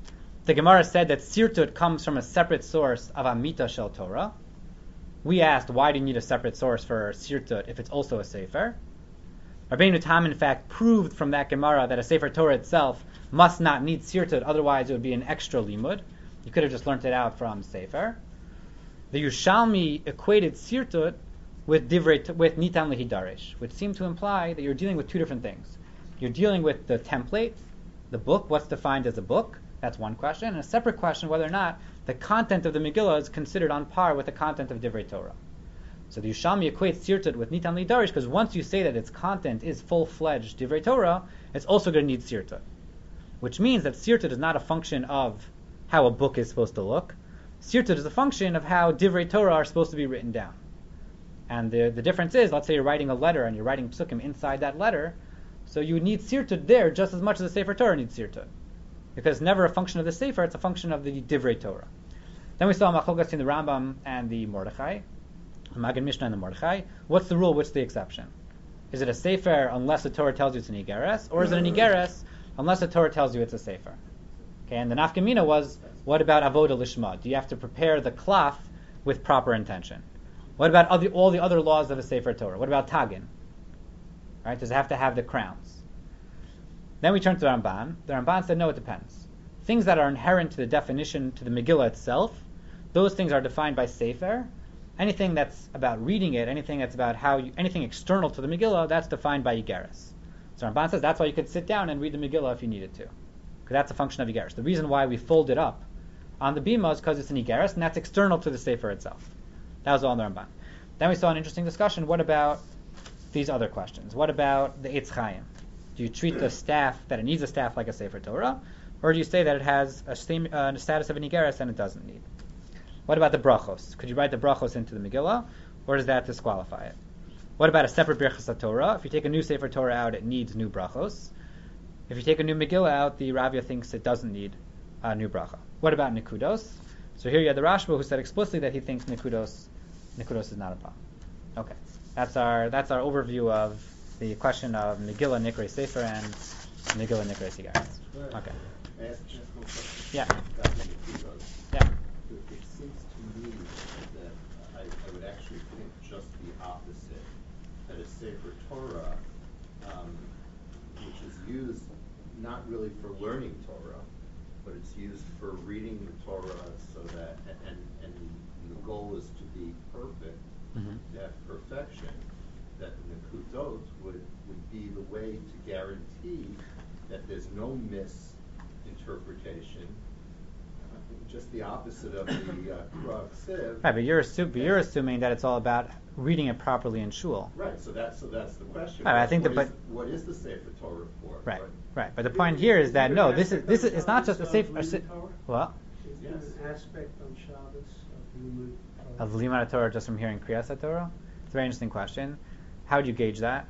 S1: The Gemara said that Sirtut comes from a separate source of Amita Shel Torah. We asked, why do you need a separate source for Sirtut if it's also a Sefer? Rabbeinu Tam, in fact, proved from that Gemara that a Sefer Torah itself must not need Sirtut, otherwise it would be an extra limud. You could have just learnt it out from Sefer. The Yushalmi equated Sirtut with divrei, with Nitan Lehidarish, which seemed to imply that you're dealing with two different things. You're dealing with the template, the book, what's defined as a book. That's one question. And a separate question, whether or not the content of the Megillah is considered on par with the content of Divrei Torah. So the Yushalmi equates Sirtut with Nitan Lidarish, because once you say that its content is full-fledged Divrei Torah, it's also going to need Sirtut. Which means that Sirtut is not a function of how a book is supposed to look. Sirtut is a function of how Divrei Torah are supposed to be written down. And the, the difference is, let's say you're writing a letter and you're writing psukim inside that letter, so you would need Sirtut there just as much as the Sefer Torah needs Sirtut. Because it's never a function of the Sefer, it's a function of the Divrei Torah. Then we saw Machlokas in the Rambam and the Mordechai, the Maggid Mishnah and the Mordechai. What's the rule? What's the exception? Is it a Sefer unless the Torah tells you it's an Igeres, or is it an Igeres unless the Torah tells you it's a Sefer? Okay, and the Nafkamina was, what about Avoda Lishma? Do you have to prepare the cloth with proper intention? What about other, all the other laws of a Sefer Torah? What about Tagin? Right? Does it have to have the crowns? Then we turn to the Ramban. The Ramban said, no, it depends. Things that are inherent to the definition, to the Megillah itself, those things are defined by Sefer. Anything that's about reading it, anything that's about how, you, anything external to the Megillah, that's defined by Igeres. So Ramban says that's why you could sit down and read the Megillah if you needed to, because that's a function of Igeres. The reason why we fold it up on the Bima is because it's an Igeres, and that's external to the Sefer itself. That was all in the Ramban. Then we saw an interesting discussion. What about these other questions? What about the Eitz Chaim? Do you treat the staff, that it needs a staff like a Sefer Torah, or do you say that it has a, stam- uh, a status of an Igeres and it doesn't need? What about the brachos? Could you write the brachos into the Megillah, or does that disqualify it? What about a separate Birchas Torah? If you take a new Sefer Torah out, it needs new brachos. If you take a new Megillah out, the Ravia thinks it doesn't need a new bracha. What about Nikudos? So here you have the Rashba who said explicitly that he thinks Nikudos, Nikudos is not a problem. Okay, that's our that's our overview of the question of Megillah Nikrei Sefer and Megillah Nikrei Sigaris. Okay. Yeah. Yeah.
S9: It seems to me that I, I would actually think just the opposite. That a Sefer Torah, um, which is used not really for learning Torah, but it's used for reading the Torah so that, and, and the goal is to be perfect,
S1: Mm-hmm.
S9: to have perfection, that Nekudot would, would be the way to guarantee that there's no misinterpretation, uh, just the opposite of the uh, Krav Siv.
S1: Right, but you're, assu- but you're assuming that it's all about reading it properly in shul.
S9: Right, so that's so that's the question.
S1: Right, I think
S9: what,
S1: the,
S9: is,
S1: but,
S9: what is the Sefer Torah for?
S1: right,
S9: Right.
S1: right. But the point here is that no, this is this is it's not just a safe. A sa- what?
S4: Is there an aspect on Shabbos of Limud Torah?
S1: Of Limud Torah just from hearing Kriyas Torah? It's a very interesting question. How do you gauge that?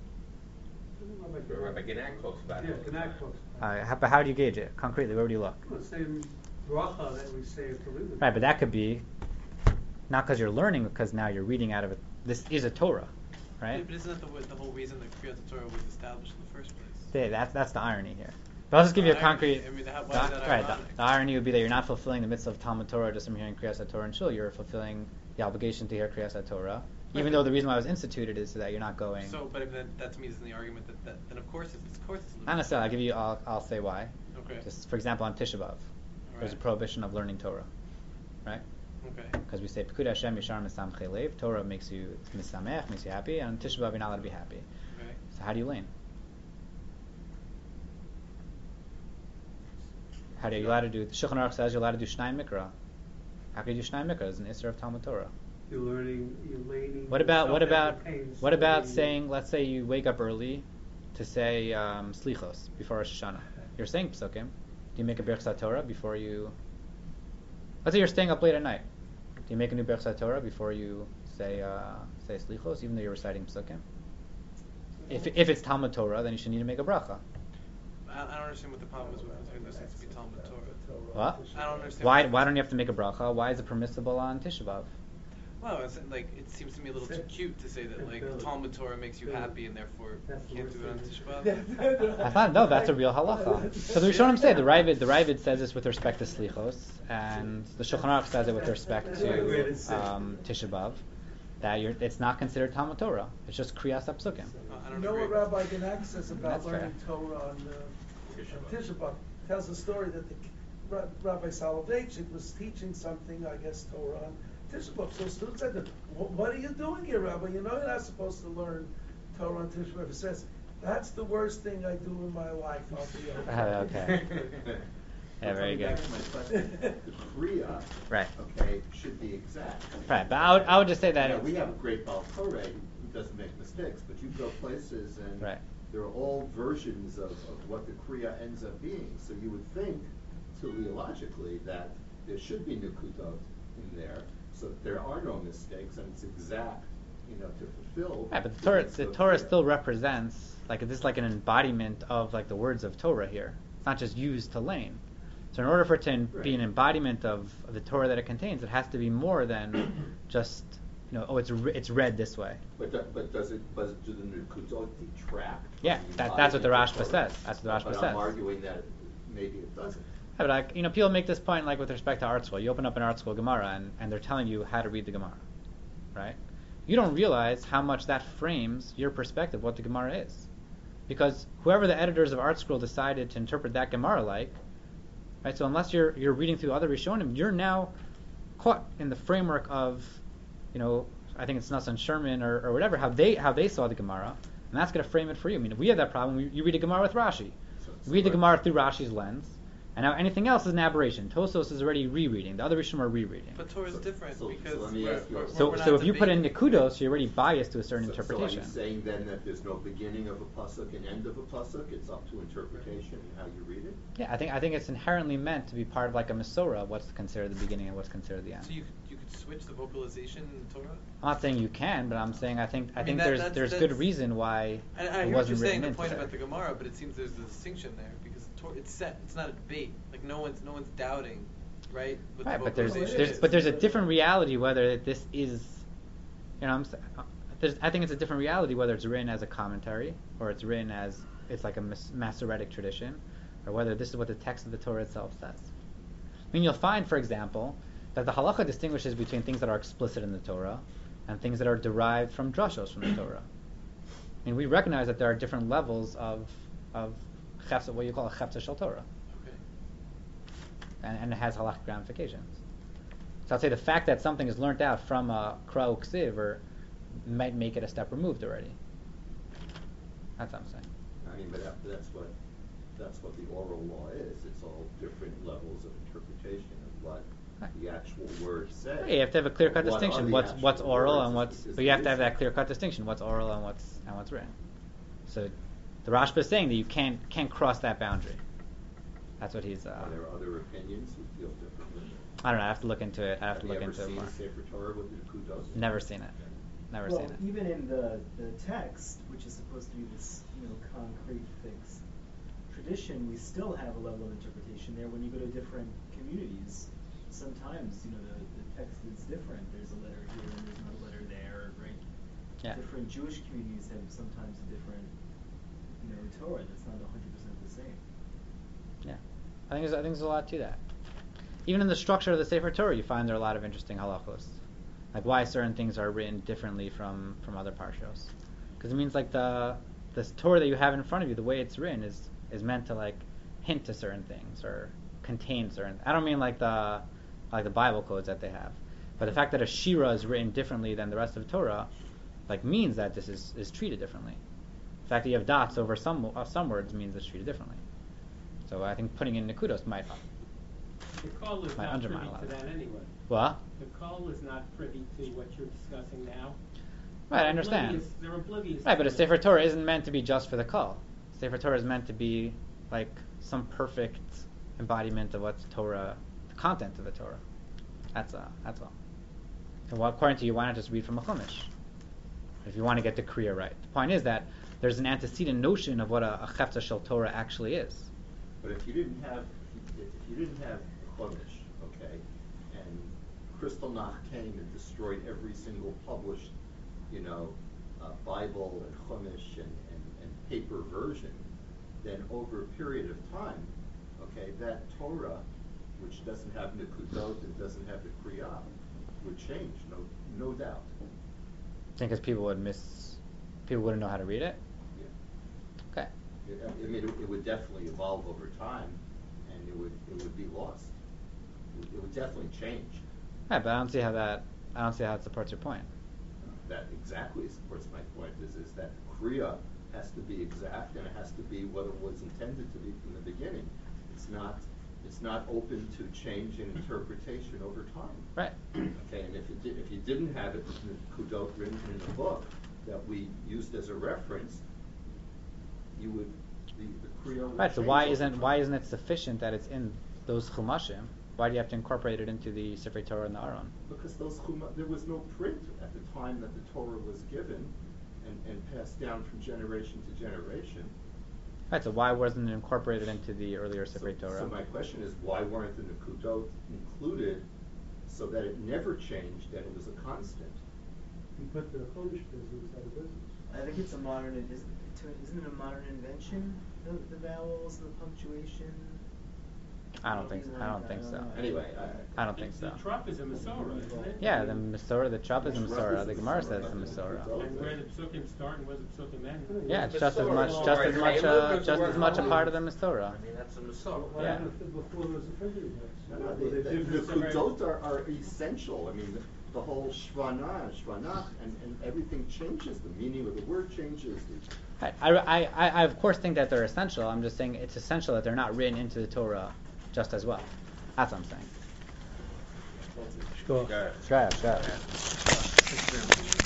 S6: Rabbi Genak talks about
S4: Yeah,
S6: it.
S4: Genak talks
S1: Uh, how, but how do you gauge it concretely? Where do you look?
S4: about it. The same bracha that we say at the Limud.
S1: Right, but that could be not because you're learning, because now you're reading out of it. This is a Torah, right?
S10: But isn't that the, w- the whole reason that Kriyat Torah was established in the first place?
S1: Yeah, that's that's the irony here. But I'll just give you a
S10: Irony,
S1: concrete.
S10: I mean, how- why
S1: the-
S10: is that
S1: right, the,
S10: ironic?
S1: the irony would be that you're not fulfilling the mitzvah of Talmud Torah just from hearing Kriyas Torah and Shul. You're fulfilling the obligation to hear Kriyas Torah, even
S10: Right.
S1: though the reason why it was instituted is so that you're not going.
S10: So, but I mean, that, that to me is in the argument that, that then of course it's, of course it's
S1: Not necessarily. I'll give you. I'll, I'll say why.
S10: Okay.
S1: Just for example, on Tisha B'av, there's a
S10: Right.
S1: prohibition of learning Torah, right?
S10: Okay.
S1: Because we say Pekud Hashem Yishar Misam Chelev. Torah makes you misamech, makes you happy, and on Tisha B'av you're not allowed to be happy.
S10: Right.
S1: So how do you lean? How do you, you allowed to do? The Shulchan Aruch says you're allowed to do Shnai Mikra. How can you do Shnai Mikra? It's an Isser of Talmud Torah.
S4: You're learning, you're laning.
S1: What about what about
S4: self-entertains,
S1: what about
S4: laning-
S1: saying? Let's say you wake up early to say um, Slichos before Rosh Hashanah. You're saying Psukim. Do you make a Birchas Torah before you? Let's say you're staying up late at night. Do you make a new Birchas Torah before you say uh, say Slichos, even though you're reciting Psukim? If if it's Talmud Torah, then you should need to make a bracha.
S10: I, I don't understand what the problem is with considering those things to be Talmud Torah.
S1: What?
S10: I don't understand.
S1: Why why don't you have to make a bracha? Why is it permissible on Tisha B'av?
S10: Well, it's like it seems to me a little too cute to say that like Talmud Torah makes you happy and therefore you can't do it on Tisha B'Av.
S1: That's not, no, that's a real halacha. So the Rishonim say, the Ravid, the Ravid says this with respect to Slichos, and the Shulchan Aruch says it with respect to um, Tisha B'Av, that you're, it's not considered Talmud Torah. It's just Kriyas HaPsukim.
S10: I
S7: You
S10: don't
S7: know
S10: agree.
S7: what Rabbi Genak says about
S1: That's
S7: learning
S1: fair.
S7: Torah on, uh, on Tisha B'Av? Tells a story that the Ra- Rabbi Soloveitchik was teaching something, I guess, Torah on Tisha B'Av. So students said to him, "Wh- what are you doing here, Rabbi? You know you're not supposed to learn Torah on Tisha B'Av." He says, "That's the worst thing I do in my life. I'll be okay."
S1: Oh, okay. Yeah,
S9: But
S1: very
S9: coming
S1: good.
S9: back to my question, the Kriya,
S1: Right.
S9: okay, should be exact.
S1: Right, but I would, I would just say that
S9: Yeah,
S1: it's,
S9: we have a great Baal Torah who doesn't make mistakes, but you go places and
S1: Right.
S9: there are all versions of, of what the Kriya ends up being. So you would think, teleologically, that there should be Nukudot in there, so that there are no mistakes and it's exact, you know, to fulfill.
S1: right, but the Torah,
S9: needs
S1: the
S9: of
S1: Torah
S9: Kriya.
S1: still represents, like, this is like an embodiment of, like, the words of Torah here. It's not just used to lane. So in order for it to in- be an
S9: Right.
S1: embodiment of, of the Torah that it contains, it has to be more than just, you know, oh, it's re- it's read this way.
S9: But, do- but does it, does it, do the Nukudot detract? from
S1: Yeah,
S9: the
S1: that- that's what the
S9: embodiment
S1: Rashba
S9: of Torah?
S1: says. That's what the Rashba
S9: But
S1: says.
S9: I'm arguing that maybe it doesn't.
S1: Yeah, but like, you know, people make this point like with respect to art school. You open up an art school Gemara and, and they're telling you how to read the Gemara, right? You don't realize how much that frames your perspective what the Gemara is, because whoever the editors of art school decided to interpret that Gemara like, right? So unless you're you're reading through other Rishonim, you're now caught in the framework of, you know, I think it's Nassan Sherman or, or whatever, how they how they saw the Gemara, and that's going to frame it for you. I mean, we have that problem. We, you read a Gemara with Rashi.
S9: So-
S1: You read the
S9: so-
S1: Gemara through Rashi's lens, and now anything else is an aberration. Tosos is already rereading. The other Rishon are rereading.
S10: But Torah is
S9: So-
S10: different
S9: so- so
S10: because
S9: let me
S10: we're,
S9: ask you-
S10: we're,
S1: So,
S10: we're
S1: so
S10: not
S1: if you put in
S10: debating.
S1: Nikudos, you're already biased to a certain
S9: So-
S1: interpretation.
S9: So are you saying then that there's no beginning of a pasuk and end of a pasuk? It's up to interpretation and how you read it?
S1: Yeah, I think I think it's inherently meant to be part of like a Masorah, what's considered the beginning and what's considered the end.
S10: So you could, you could switch the vocalization in the Torah?
S1: I'm not saying you can, but I'm saying I think I,
S10: I mean,
S1: think
S10: that-
S1: there's
S10: that's-
S1: there's good
S10: that's-
S1: reason why
S10: And I
S1: it
S10: hear what you're
S1: wasn't
S10: saying,
S1: written
S10: the
S1: into
S10: point
S1: there.
S10: about the Gemara, but it seems there's a distinction there because the Torah, it's set. It's not a debate. Like no one's no one's doubting, right? What
S1: Right,
S10: the
S1: but there's,
S10: vocalization
S1: there's
S10: is.
S1: but there's a different reality whether this is, you know, I'm, sa- uh, there's, I think it's a different reality whether it's written as a commentary or it's written as it's like a mas- Masoretic tradition, or whether this is what the text of the Torah itself says. I mean, you'll find, for example, that the halacha distinguishes between things that are explicit in the Torah and things that are derived from drashos from the Torah. I mean, we recognize that there are different levels of of chefza, what you call a chefza shel Torah,
S10: Okay.
S1: and, and it has halachic ramifications. So I'd say the fact that something is learnt out from a kra'u ksiv or might make it a step removed already. That's what I'm saying.
S9: I mean, but that, that's what, that's what the oral law is. It's all different levels of interpretation of what
S1: Right.
S9: the actual words say.
S1: Yeah, you have to have a clear-cut
S9: What are
S1: distinction.
S9: the
S1: What's
S9: actual
S1: what's oral
S9: words
S1: and
S9: is-
S1: what's,
S9: is
S1: but you have to have
S9: the
S1: that clear-cut distinction. What's oral and what's and what's written. So the Rashba is saying that you can't can't cross that boundary. That's what he's. Uh,
S9: Are there other opinions who feel differently?
S1: I don't know. I have to look into it. I have, to
S9: you
S1: look
S9: ever
S1: into it
S9: seen
S1: more.
S9: Sefer Torah with the Nekudos?
S1: Never seen it. Never
S8: well,
S1: seen it.
S8: even in the, the text, which is supposed to be this, you know, concrete fixed tradition, we still have a level of interpretation there. When you go to different communities, sometimes, you know, the, the text is different. There's a letter here and there's no letter there, right?
S1: Yeah.
S8: Different Jewish communities have sometimes a different, you know, Torah that's not one hundred percent the same.
S1: Yeah, I think there's, I think there's a lot to that. Even in the structure of the Sefer Torah, you find there are a lot of interesting halachos, like why certain things are written differently from, from other parshos. Because it means like the the Torah that you have in front of you, the way it's written is is meant to like hint to certain things or contain certain. I don't mean like the like the Bible codes that they have, but the fact that a shira is written differently than the rest of Torah, like means that this is, is treated differently. The fact that you have dots over some uh, some words means it's treated differently. So I think putting in nekudos might
S5: The call is
S1: might
S5: not privy
S1: undermine a lot
S5: to
S1: of
S5: that
S1: that.
S5: anyway.
S1: What?
S5: The call is not privy to what you're discussing now.
S1: Right, I
S5: They're
S1: understand.
S5: oblivious- They're oblivious.
S1: Right, but
S5: to
S1: a
S5: it.
S1: Sefer Torah isn't meant to be just for the call. Sefer Torah is meant to be like some perfect embodiment of what's Torah, the content of the Torah. That's uh, that's all. So well, according to you, why not just read from a Chumash? If you want to get the Kriya right. The point is that there's an antecedent notion of what a, a Chefza Shel Torah actually is.
S9: But if you didn't have, if you didn't have Chumash, okay, and Kristallnacht came and destroyed every single published, you know, uh, Bible and Chumash and, and, and paper version, then over a period of time, okay, that Torah, which doesn't have Nikudot and doesn't have the Kriyah, would change, no, no doubt.
S1: I think because people would miss, people wouldn't know how to read it.
S9: Yeah.
S1: Okay.
S9: Yeah, I mean, it, it would definitely evolve over time, and it would it would be lost. It would, it would definitely change.
S1: Yeah, but I don't see how that. I don't see how it supports your point.
S9: That exactly supports my point. Is is that Kriya has to be exact, and it has to be what it was intended to be from the beginning. It's not. It's not open to change and interpretation over time.
S1: Right.
S9: Okay, and if you did, if you didn't have it in the Kudot written in the book that we used as a reference, you would the the Kriya would
S1: Right. So
S9: change
S1: why
S9: over
S1: isn't
S9: time.
S1: why isn't it sufficient that it's in those chumashim? Why do you have to incorporate it into the Sefer Torah and the Aron?
S9: Because those chuma, there was no print at the time that the Torah was given and, and passed down from generation to generation.
S1: Right. So why wasn't it incorporated into the earlier Sefer
S9: So,
S1: Torah?
S9: so my question is, why weren't the Nikudot included so that it never changed, that it was a constant?
S4: You put the Polish business out of business.
S8: I think it's a modern, isn't, isn't it a modern invention, the, the vowels, the punctuation?
S1: I don't think. I don't think so.
S9: Anyway, I,
S1: I don't think so.
S5: The Trop is a Masorah, isn't it?
S1: Yeah, the Masorah, the Trop is a Masorah. The Gemara says it's a Masorah.
S5: And where the Psukim start and where the Psukim end.
S1: Yeah, it's just as
S6: Masorah.
S1: much,
S6: Well,
S1: just
S6: right,
S1: as much,
S6: Caleb,
S1: uh,
S6: there's
S1: just
S6: the
S1: as
S6: word
S1: much a
S6: Caleb.
S1: part of the Masorah.
S6: I mean, that's a Masorah.
S4: What
S1: Yeah.
S4: happened if- before there was a figure
S9: no,
S4: text?
S9: no,
S4: Were
S9: the,
S4: they
S9: the, the
S4: different?
S9: Nikudot are, are essential. I mean, the, the whole Shvanah, Shvanach, and, and everything changes. The meaning of the word changes. The,
S1: I, I, I, I of course think that they're essential. I'm just saying it's essential that they're not written into the Torah just as well. That's what I'm saying.
S6: Got it.
S1: Try it, try it.